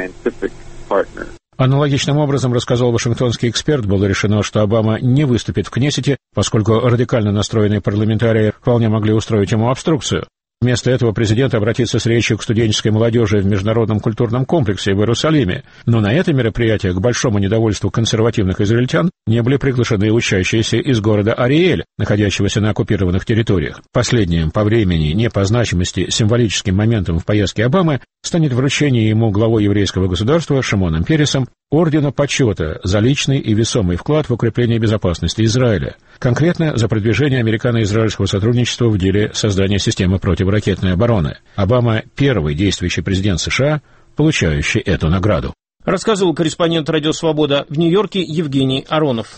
Аналогичным образом, рассказал вашингтонский эксперт, было решено, что Обама не выступит в Кнессете, поскольку радикально настроенные парламентарии вполне могли устроить ему обструкцию. Вместо этого президент обратится с речью к студенческой молодежи в Международном культурном комплексе в Иерусалиме. Но на это мероприятие, к большому недовольству консервативных израильтян, не были приглашены учащиеся из города Ариэль, находящегося на оккупированных территориях. Последним по времени, не по значимости, символическим моментом в поездке Обамы станет вручение ему главой еврейского государства Шимоном Пересом ордена почета за личный и весомый вклад в укрепление безопасности Израиля, конкретно за продвижение американо-израильского сотрудничества в деле создания системы противоракетной обороны. Обама – первый действующий президент США, получающий эту награду. Рассказывал корреспондент «Радио Свобода» в Нью-Йорке Евгений Аронов.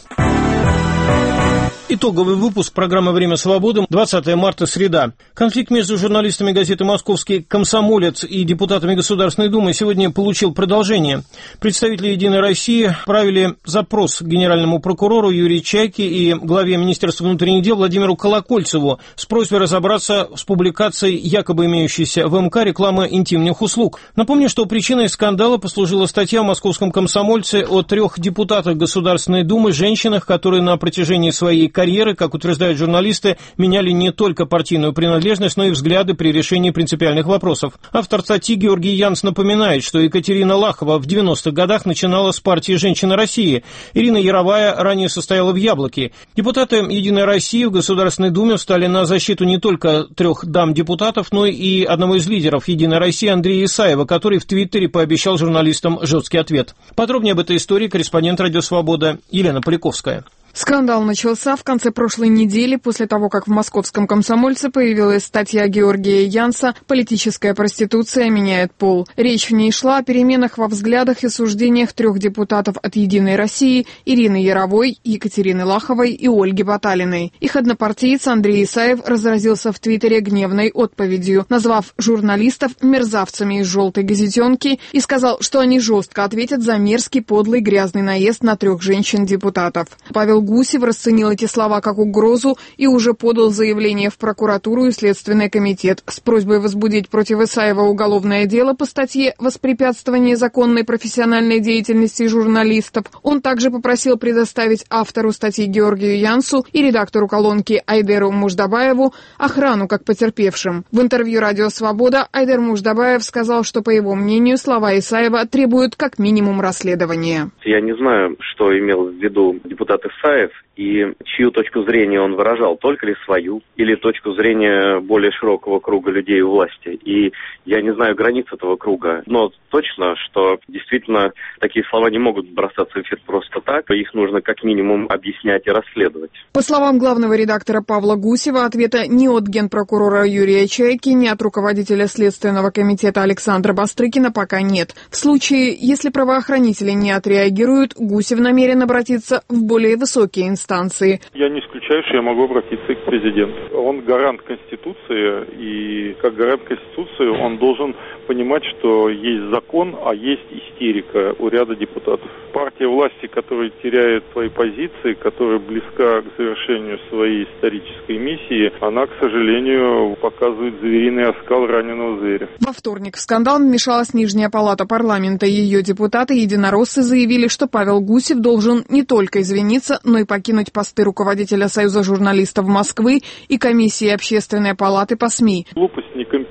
Итоговый выпуск программы «Время свободы», двадцатое марта, среда. Конфликт между журналистами газеты «Московский комсомолец» и депутатами Государственной Думы сегодня получил продолжение. Представители «Единой России» отправили запрос к генеральному прокурору Юрию Чайке и главе Министерства внутренних дел Владимиру Колокольцеву с просьбой разобраться с публикацией, якобы имеющейся в эм ка, рекламы интимных услуг. Напомню, что причиной скандала послужила статья в «Московском комсомольце» о трех депутатах Государственной Думы, женщинах, которые на протяжении своей карьеры, как утверждают журналисты, меняли не только партийную принадлежность, но и взгляды при решении принципиальных вопросов. Автор статьи Георгий Янс напоминает, что Екатерина Лахова в девяностых годах начинала с партии «Женщины России». Ирина Яровая ранее состояла в «Яблоке». Депутаты «Единой России» в Государственной Думе встали на защиту не только трех дам-депутатов, но и одного из лидеров «Единой России» Андрея Исаева, который в Твиттере пообещал журналистам жесткий ответ. Подробнее об этой истории корреспондент «Радио Свобода» Елена Поляковская. Скандал начался в конце прошлой недели после того, как в «Московском комсомольце» появилась статья Георгия Янса «Политическая проституция меняет пол». Речь в ней шла о переменах во взглядах и суждениях трех депутатов от «Единой России» Ирины Яровой, Екатерины Лаховой и Ольги Баталиной. Их однопартиец Андрей Исаев разразился в Твиттере гневной отповедью, назвав журналистов мерзавцами из «желтой газетенки» и сказал, что они жестко ответят за мерзкий, подлый, грязный наезд на трех женщин-депутатов. Павел Гусев расценил эти слова как угрозу и уже подал заявление в прокуратуру и Следственный комитет с просьбой возбудить против Исаева уголовное дело по статье «Воспрепятствование законной профессиональной деятельности журналистов». Он также попросил предоставить автору статьи Георгию Янсу и редактору колонки Айдеру Муждабаеву охрану как потерпевшим. В интервью «Радио Свобода» Айдер Муждабаев сказал, что, по его мнению, слова Исаева требуют как минимум расследования. Я не знаю, что имел в виду депутат Исаев и чью точку зрения он выражал, только ли свою или точку зрения более широкого круга людей у власти. И я не знаю границ этого круга, но точно, что действительно такие слова не могут бросаться в эфир просто так, их нужно как минимум объяснять и расследовать. По словам главного редактора Павла Гусева, ответа ни от генпрокурора Юрия Чайки, ни от руководителя Следственного комитета Александра Бастрыкина пока нет. В случае, если правоохранители не отреагируют, Гусев намерен обратиться в более высокие инстанции. Я не исключаю, что я могу обратиться и к президенту. Он гарант Конституции, и как гарант Конституции он должен понимать, что есть закон, а есть истерика у ряда депутатов. Партия власти, которая теряет свои позиции, которая близка к завершению своей исторической миссии, она, к сожалению, показывает звериный оскал раненого зверя. Во вторник в скандал вмешалась Нижняя палата парламента. Ее депутаты-единороссы заявили, что Павел Гусев должен не только извиниться, но и покинуть посты руководителя Союза журналистов Москвы и комиссии Общественной палаты по СМИ. Глупость, некомпетентность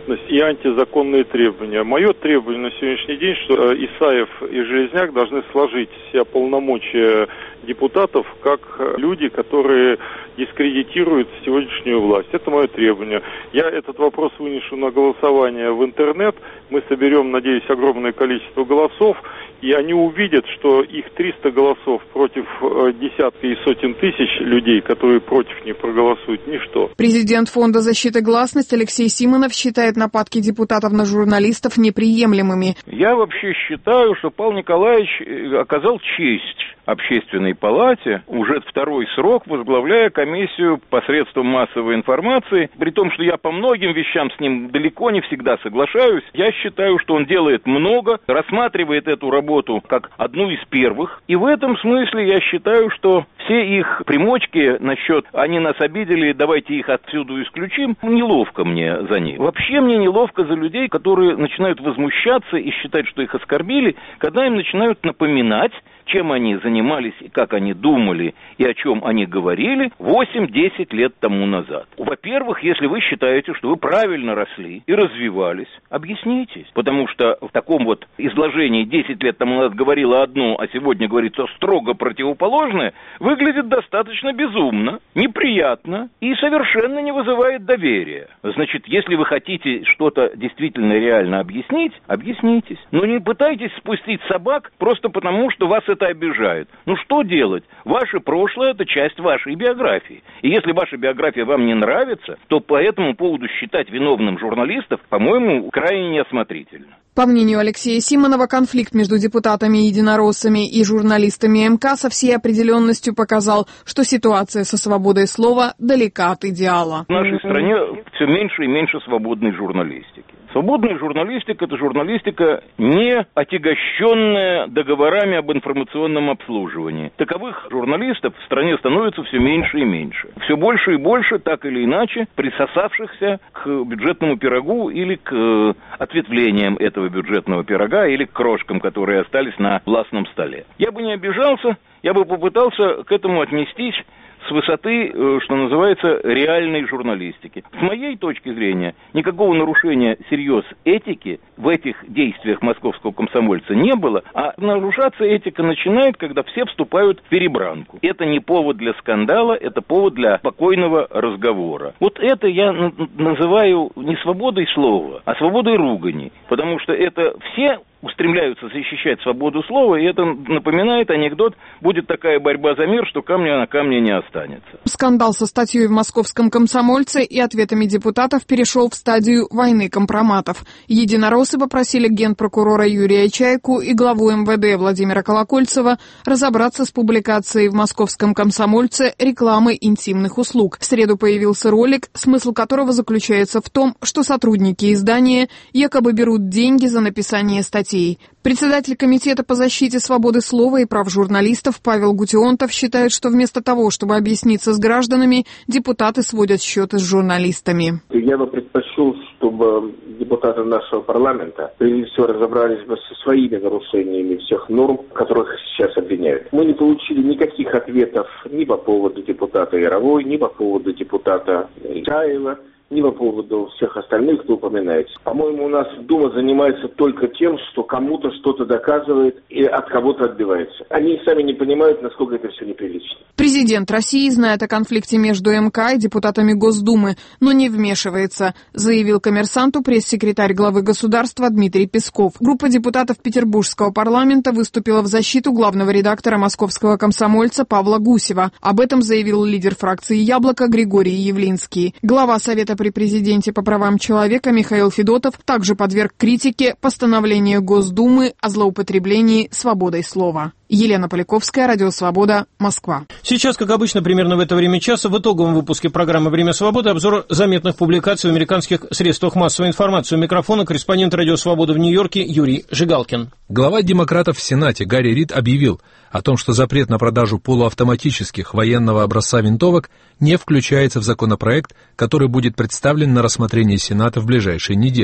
преступность и антизаконные требования. Мое требование на сегодняшний день, что Исаев и Железняк должны сложить в себя полномочия депутатов как люди, которые дискредитируют сегодняшнюю власть. Это мое требование. Я этот вопрос вынесу на голосование в интернет. Мы соберем, надеюсь, огромное количество голосов, и они увидят, что их триста голосов против десятка и сотен тысяч людей, которые против них проголосуют, ничто. Президент Фонда защиты гласности Алексей Симонов считает нападки депутатов на журналистов неприемлемыми. Я вообще считаю, что Павел Николаевич оказал честь Общественной палате, уже второй срок возглавляя комиссию посредством массовой информации. При том, что я по многим вещам с ним далеко не всегда соглашаюсь, я считаю, что он делает много, рассматривает эту работу как одну из первых. И в этом смысле я считаю, что все их примочки насчет «они нас обидели, давайте их отсюда исключим», неловко мне за них. Вообще мне неловко за людей, которые начинают возмущаться и считать, что их оскорбили, когда им начинают напоминать, чем они занимались и как они думали и о чем они говорили восемь-десять лет тому назад. Во-первых, если вы считаете, что вы правильно росли и развивались, объяснитесь. Потому что в таком вот изложении десять лет тому назад говорила одно, а сегодня говорится строго противоположное, выглядит достаточно безумно, неприятно и совершенно не вызывает доверия. Значит, если вы хотите что-то действительно реально объяснить, объяснитесь. Но не пытайтесь спустить собак просто потому, что вас это обижает. Ну что делать? Ваше прошлое – это часть вашей биографии. И если ваша биография вам не нравится, то по этому поводу считать виновным журналистов, по-моему, крайне неосмотрительно. По мнению Алексея Симонова, конфликт между депутатами-единороссами и журналистами МК со всей определенностью показал, что ситуация со свободой слова далека от идеала. В нашей стране все меньше и меньше свободной журналистики. Свободная журналистика – это журналистика, не отягощенная договорами об информационном обслуживании. Таковых журналистов в стране становится все меньше и меньше. Все больше и больше, так или иначе, присосавшихся к бюджетному пирогу или к ответвлениям этого бюджетного пирога, или к крошкам, которые остались на властном столе. Я бы не обижался, я бы попытался к этому отнестись с высоты, что называется, реальной журналистики. С моей точки зрения, никакого нарушения серьез этики в этих действиях московского комсомольца не было, а нарушаться этика начинает, когда все вступают в перебранку. Это не повод для скандала, это повод для спокойного разговора. Вот это я называю не свободой слова, а свободой ругани, потому что это все устремляются защищать свободу слова, и это напоминает анекдот: будет такая борьба за мир, что камня на камне не останется. Скандал со статьей в московском комсомольце и ответами депутатов перешел в стадию войны компроматов. Единороссы попросили генпрокурора Юрия Чайку и главу эм вэ дэ Владимира Колокольцева разобраться с публикацией в московском комсомольце рекламы интимных услуг. В среду появился ролик, смысл которого заключается в том, что сотрудники издания якобы берут деньги за написание статьи. Председатель Комитета по защите свободы слова и прав журналистов Павел Гутионтов считает, что вместо того, чтобы объясниться с гражданами, депутаты сводят счеты с журналистами. Я бы предпочел, чтобы депутаты нашего парламента прежде всего разобрались бы со своими нарушениями всех норм, которых сейчас обвиняют. Мы не получили никаких ответов ни по поводу депутата Яровой, ни по поводу депутата Исаева, ни по поводу всех остальных, кто упоминается. По-моему, у нас Дума занимается только тем, что кому-то что-то доказывает и от кого-то отбивается. Они сами не понимают, насколько это все неприлично. Президент России знает о конфликте между эм ка и депутатами Госдумы, но не вмешивается, заявил «Коммерсанту» пресс-секретарь главы государства Дмитрий Песков. Группа депутатов Петербургского парламента выступила в защиту главного редактора московского комсомольца Павла Гусева. Об этом заявил лидер фракции «Яблоко» Григорий Явлинский. Глава Совета при президенте по правам человека Михаил Федотов также подверг критике постановление Госдумы о злоупотреблении свободой слова. Елена Поляковская, Радио Свобода, Москва. Сейчас, как обычно, примерно в это время часа в итоговом выпуске программы «Время свободы» обзор заметных публикаций в американских средствах массовой информации. У микрофона корреспондент Радио Свобода в Нью-Йорке Юрий Жигалкин. Глава демократов в Сенате Гарри Рид объявил о том, что запрет на продажу полуавтоматических военного образца винтовок не включается в законопроект, который будет представлен на рассмотрение Сената в ближайшие недели.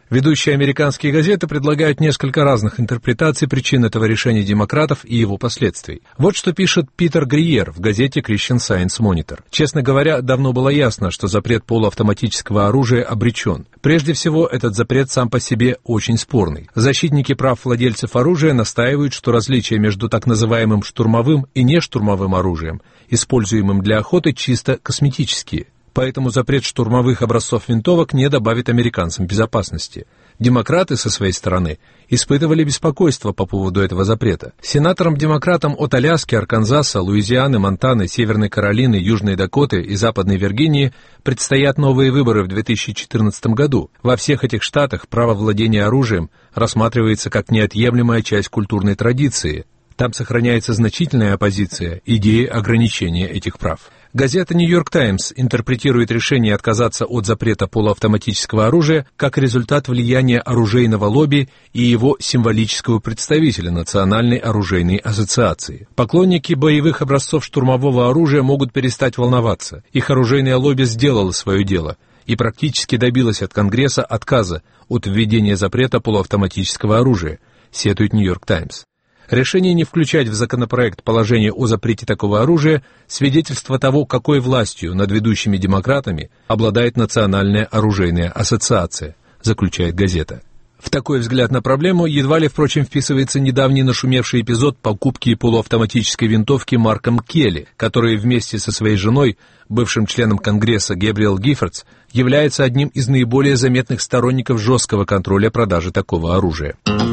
Ведущие американские газеты предлагают несколько разных интерпретаций причин этого решения демократов и его последствий. Вот что пишет Питер Гриер в газете Christian Science Monitor. Честно говоря, давно было ясно, что запрет полуавтоматического оружия обречен. Прежде всего, этот запрет сам по себе очень спорный. Защитники прав владельцев оружия настаивают, что различия между так называемым штурмовым и нештурмовым оружием, используемым для охоты, чисто косметические. Поэтому запрет штурмовых образцов винтовок не добавит американцам безопасности. Демократы, со своей стороны, испытывали беспокойство по поводу этого запрета. Сенаторам-демократам от Аляски, Арканзаса, Луизианы, Монтаны, Северной Каролины, Южной Дакоты и Западной Виргинии предстоят новые выборы в две тысячи четырнадцатом году. Во всех этих штатах право владения оружием рассматривается как неотъемлемая часть культурной традиции. Там сохраняется значительная оппозиция идеи ограничения этих прав. Газета «Нью-Йорк Таймс» интерпретирует решение отказаться от запрета полуавтоматического оружия как результат влияния оружейного лобби и его символического представителя Национальной оружейной ассоциации. Поклонники боевых образцов штурмового оружия могут перестать волноваться. Их оружейное лобби сделало свое дело и практически добилось от Конгресса отказа от введения запрета полуавтоматического оружия, сетует «Нью-Йорк Таймс». Решение не включать в законопроект положение о запрете такого оружия – свидетельство того, какой властью над ведущими демократами обладает Национальная оружейная ассоциация, заключает газета. В такой взгляд на проблему едва ли, впрочем, вписывается недавний нашумевший эпизод покупки полуавтоматической винтовки Марком Келли, который вместе со своей женой, бывшим членом Конгресса Гэбриэл Гиффордс, является одним из наиболее заметных сторонников жесткого контроля продажи такого оружия.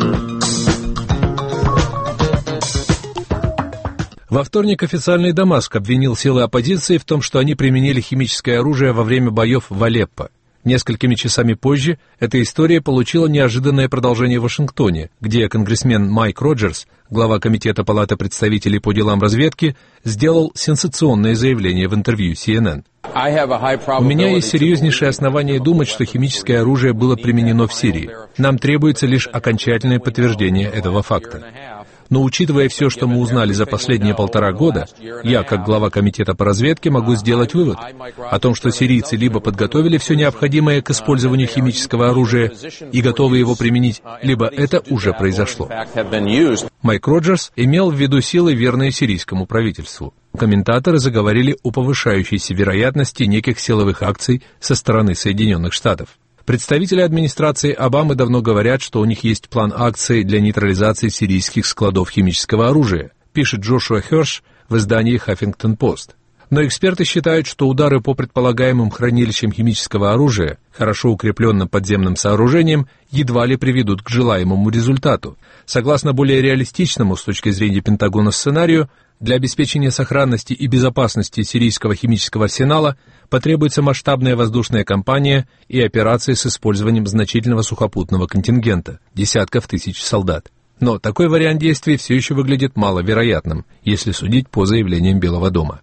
Во вторник официальный Дамаск обвинил силы оппозиции в том, что они применили химическое оружие во время боев в Алеппо. Несколькими часами позже эта история получила неожиданное продолжение в Вашингтоне, где конгрессмен Майк Роджерс, глава Комитета Палаты представителей по делам разведки, сделал сенсационное заявление в интервью си эн эн. «У меня есть серьезнейшее основание думать, что химическое оружие было применено в Сирии. Нам требуется лишь окончательное подтверждение этого факта. Но учитывая все, что мы узнали за последние полтора года, я, как глава комитета по разведке, могу сделать вывод о том, что сирийцы либо подготовили все необходимое к использованию химического оружия и готовы его применить, либо это уже произошло». Майк Роджерс имел в виду силы, верные сирийскому правительству. Комментаторы заговорили о повышающейся вероятности неких силовых акций со стороны Соединенных Штатов. Представители администрации Обамы давно говорят, что у них есть план акций для нейтрализации сирийских складов химического оружия, пишет Джошуа Херш в издании «Хаффингтон Пост». Но эксперты считают, что удары по предполагаемым хранилищам химического оружия, хорошо укрепленным подземным сооружением, едва ли приведут к желаемому результату. Согласно более реалистичному с точки зрения Пентагона сценарию, для обеспечения сохранности и безопасности сирийского химического арсенала потребуется масштабная воздушная кампания и операции с использованием значительного сухопутного контингента, десятков тысяч солдат. Но такой вариант действий все еще выглядит маловероятным, если судить по заявлениям Белого дома.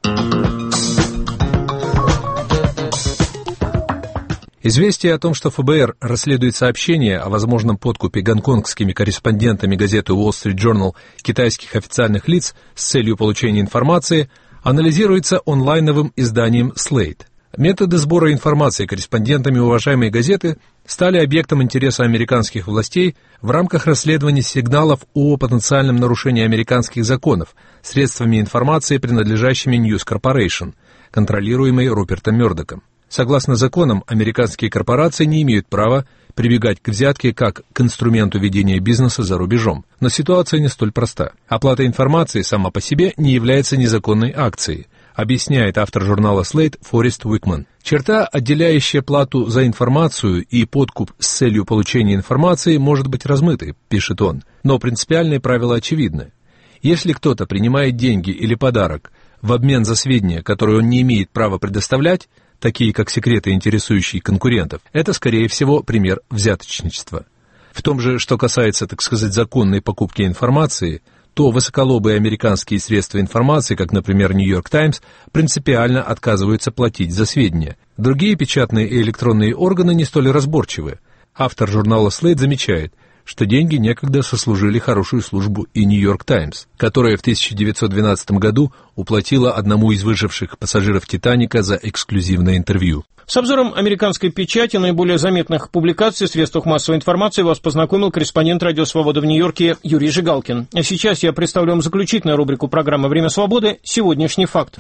Известие о том, что эф бэ эр расследует сообщения о возможном подкупе гонконгскими корреспондентами газеты Wall Street Journal китайских официальных лиц с целью получения информации, анализируется онлайновым изданием Slate. Методы сбора информации корреспондентами уважаемой газеты стали объектом интереса американских властей в рамках расследования сигналов о потенциальном нарушении американских законов средствами информации, принадлежащими News Corporation, контролируемой Рупертом Мёрдоком. Согласно законам, американские корпорации не имеют права прибегать к взятке как к инструменту ведения бизнеса за рубежом. Но ситуация не столь проста. Оплата информации сама по себе не является незаконной акцией, объясняет автор журнала Slate Форест Уикман. Черта, отделяющая плату за информацию и подкуп с целью получения информации, может быть размытой, пишет он, но принципиальные правила очевидны. Если кто-то принимает деньги или подарок в обмен за сведения, которые он не имеет права предоставлять, такие как секреты, интересующие конкурентов, это, скорее всего, пример взяточничества. В том же, что касается, так сказать, законной покупки информации, то высоколобые американские средства информации, как, например, «Нью-Йорк Таймс», принципиально отказываются платить за сведения. Другие печатные и электронные органы не столь разборчивы. Автор журнала Slate замечает, что деньги некогда сослужили хорошую службу и «Нью-Йорк Таймс», которая в тысяча девятьсот двенадцатом году уплатила одному из выживших пассажиров «Титаника» за эксклюзивное интервью. С обзором американской печати наиболее заметных публикаций в средствах массовой информации вас познакомил корреспондент «Радио Свобода» в Нью-Йорке Юрий Жигалкин. А сейчас я представлю вам заключительную рубрику программы «Время свободы» «Сегодняшний факт».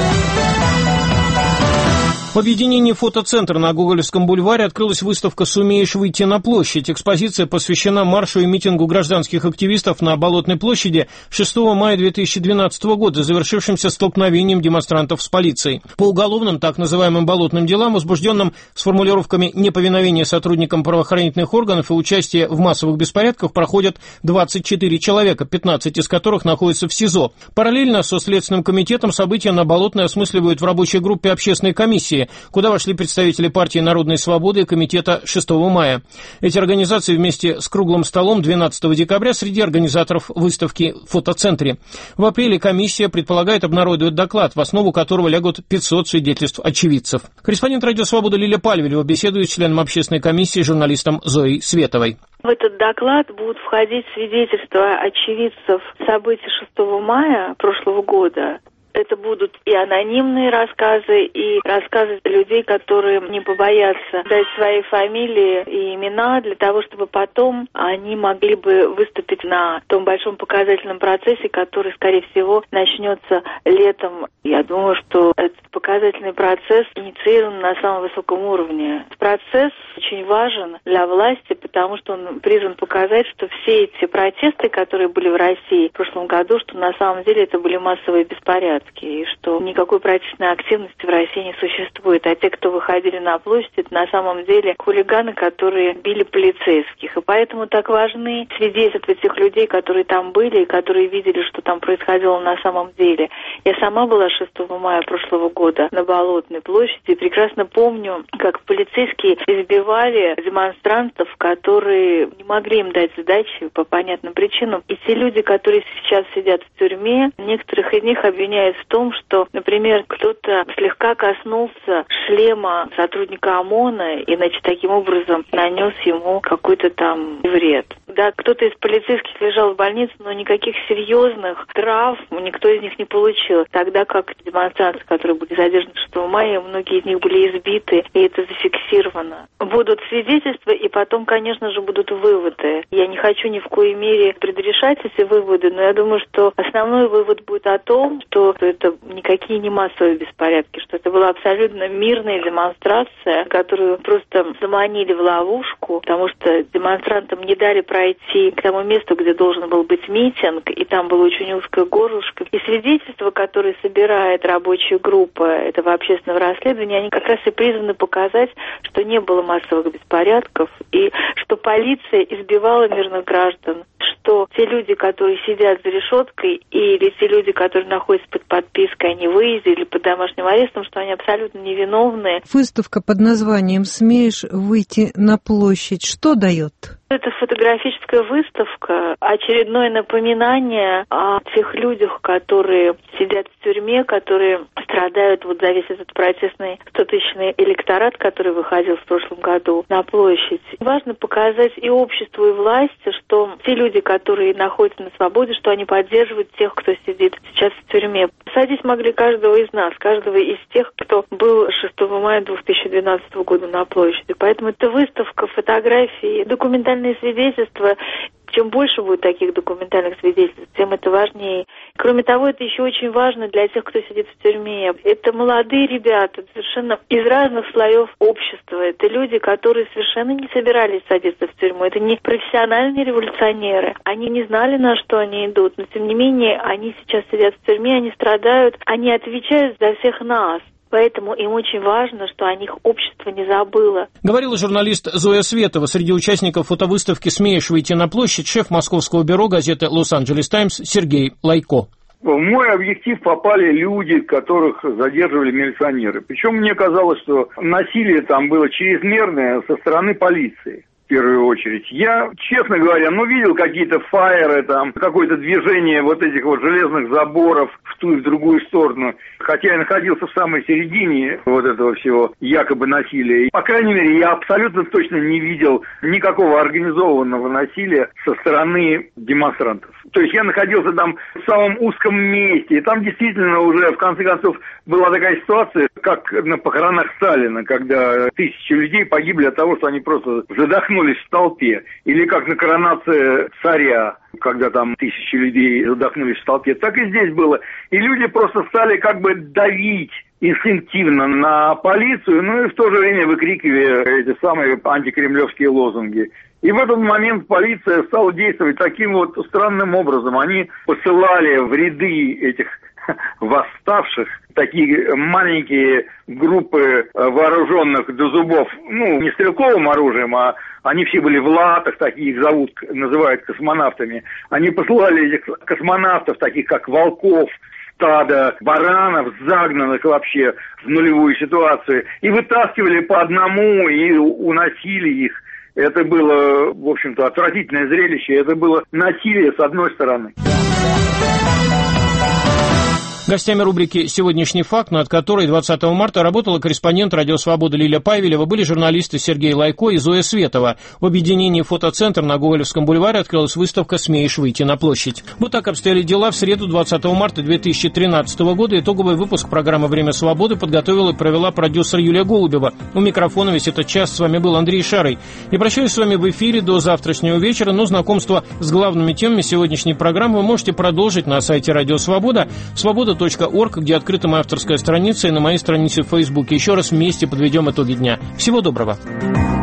В объединении «Фотоцентр» на Гоголевском бульваре открылась выставка «Сумеешь выйти на площадь». Экспозиция посвящена маршу и митингу гражданских активистов на Болотной площади шестого мая две тысячи двенадцатого года, завершившимся столкновением демонстрантов с полицией. По уголовным, так называемым болотным делам, возбужденным с формулировками неповиновения сотрудникам правоохранительных органов и участия в массовых беспорядках, проходят двадцать четыре человека, пятнадцать из которых находятся в СИЗО. Параллельно со Следственным комитетом события на Болотной осмысливают в рабочей группе общественной комиссии, куда вошли представители партии «Народной свободы» и комитета шестого мая. Эти организации вместе с круглым столом двенадцатого декабря среди организаторов выставки в «Фотоцентре». В апреле комиссия предполагает обнародовать доклад, в основу которого лягут пятьсот свидетельств очевидцев. Корреспондент «Радио Свобода» Лилия Пальвелева беседует с членом общественной комиссии, журналистом Зоей Световой. В этот доклад будут входить свидетельства очевидцев событий шестого мая прошлого года. Это будут и анонимные рассказы, и рассказы людей, которые не побоятся дать свои фамилии и имена для того, чтобы потом они могли бы выступить на том большом показательном процессе, который, скорее всего, начнется летом. Я думаю, что этот показательный процесс инициирован на самом высоком уровне. Процесс очень важен для власти, потому что он призван показать, что все эти протесты, которые были в России в прошлом году, что на самом деле это были массовые беспорядки, и что никакой протестной активности в России не существует. А те, кто выходили на площадь, это на самом деле хулиганы, которые били полицейских. И поэтому так важны свидетельства тех людей, которые там были и которые видели, что там происходило на самом деле. Я сама была шестого мая прошлого года на Болотной площади и прекрасно помню, как полицейские избивали демонстрантов, которые не могли им дать сдачи по понятным причинам. И те люди, которые сейчас сидят в тюрьме, некоторых из них обвиняют в том, что, например, кто-то слегка коснулся шлема сотрудника ОМОНа и, значит, таким образом нанес ему какой-то там вред. Да, кто-то из полицейских лежал в больнице, но никаких серьезных травм никто из них не получил. Тогда как демонстранты, которые были задержаны шестого мая, многие из них были избиты, и это зафиксировано. Будут свидетельства, и потом, конечно же, будут выводы. Я не хочу ни в коей мере предрешать эти выводы, но я думаю, что основной вывод будет о том, что это никакие не массовые беспорядки, что это была абсолютно мирная демонстрация, которую просто заманили в ловушку, потому что демонстрантам не дали пройти к тому месту, где должен был быть митинг, и там было очень узкое горлышко. И свидетельства, которые собирает рабочая группа этого общественного расследования, они как раз и призваны показать, что не было массовых беспорядков, и что полиция избивала мирных граждан, что те люди, которые сидят за решеткой, или те люди, которые находятся под подпиской о невыезде или под домашним арестом, что они абсолютно невиновны. Выставка под названием «Смеешь выйти на площадь» что дает? Это фотографическая выставка, очередное напоминание о тех людях, которые сидят в тюрьме, которые страдают вот за весь этот протестный стотысячный электорат, который выходил в прошлом году на площадь. Важно показать и обществу, и власти, что те люди, которые находятся на свободе, что они поддерживают тех, кто сидит сейчас в тюрьме. Посадить могли каждого из нас, каждого из тех, кто был шестого мая две тысячи двенадцатого года на площади. Поэтому это выставка фотографий, документальные свидетельства. Чем больше будет таких документальных свидетельств, тем это важнее. Кроме того, это еще очень важно для тех, кто сидит в тюрьме. Это молодые ребята, совершенно из разных слоев общества. Это люди, которые совершенно не собирались садиться в тюрьму. Это не профессиональные революционеры. Они не знали, на что они идут. Но, тем не менее, они сейчас сидят в тюрьме, они страдают, они отвечают за всех нас. Поэтому им очень важно, что о них общество не забыло. Говорила журналист Зоя Светова. Среди участников фотовыставки «Смеешь выйти на площадь» шеф московского бюро газеты «Лос-Анджелес Таймс» Сергей Лайко. В мой объектив попали люди, которых задерживали милиционеры. Причем мне казалось, что насилие там было чрезмерное со стороны полиции. в первую очередь. Я, честно говоря, ну, видел какие-то фаеры, там, какое-то движение вот этих вот железных заборов в ту и в другую сторону. Хотя я находился в самой середине вот этого всего якобы насилия. По крайней мере, я абсолютно точно не видел никакого организованного насилия со стороны демонстрантов. То есть я находился там в самом узком месте. И там действительно уже, в конце концов, была такая ситуация, как на похоронах Сталина, когда тысячи людей погибли от того, что они просто задохнулись в толпе. Или как на коронации царя, когда там тысячи людей задохнулись в толпе. Так и здесь было. И люди просто стали как бы давить инстинктивно на полицию, ну и в то же время выкрикивая эти самые антикремлевские лозунги. И в этот момент полиция стала действовать таким вот странным образом. Они посылали в ряды этих восставших такие маленькие группы вооруженных до зубов, ну, не стрелковым оружием, а они все были в латах, такие их зовут, называют космонавтами. Они посылали этих космонавтов, таких как волков, стада баранов, загнанных вообще в нулевую ситуацию, и вытаскивали по одному и уносили их. Это было, в общем-то, отвратительное зрелище. Это было насилие с одной стороны. Гостями рубрики «Сегодняшний факт», над которой двадцатого марта работала корреспондент «Радио Свобода» Лиля Павелева, были журналисты Сергей Лайко и Зоя Светова. В объединении «Фотоцентр» на Гоголевском бульваре открылась выставка «Смеешь выйти на площадь». Вот так обстояли дела в среду двадцатого марта две тысячи тринадцатого года. Итоговый выпуск программы «Время свободы» подготовила и провела продюсер Юлия Голубева. У микрофона весь этот час с вами был Андрей Шарый. И прощаюсь с вами в эфире до завтрашнего вечера, но знакомство с главными темами сегодняшней программы вы можете продолжить на сайте «Радио Свобода», свобода точка орг, где открыта моя авторская страница, и на моей странице в Фейсбуке. Еще раз вместе подведем итоги дня. Всего доброго.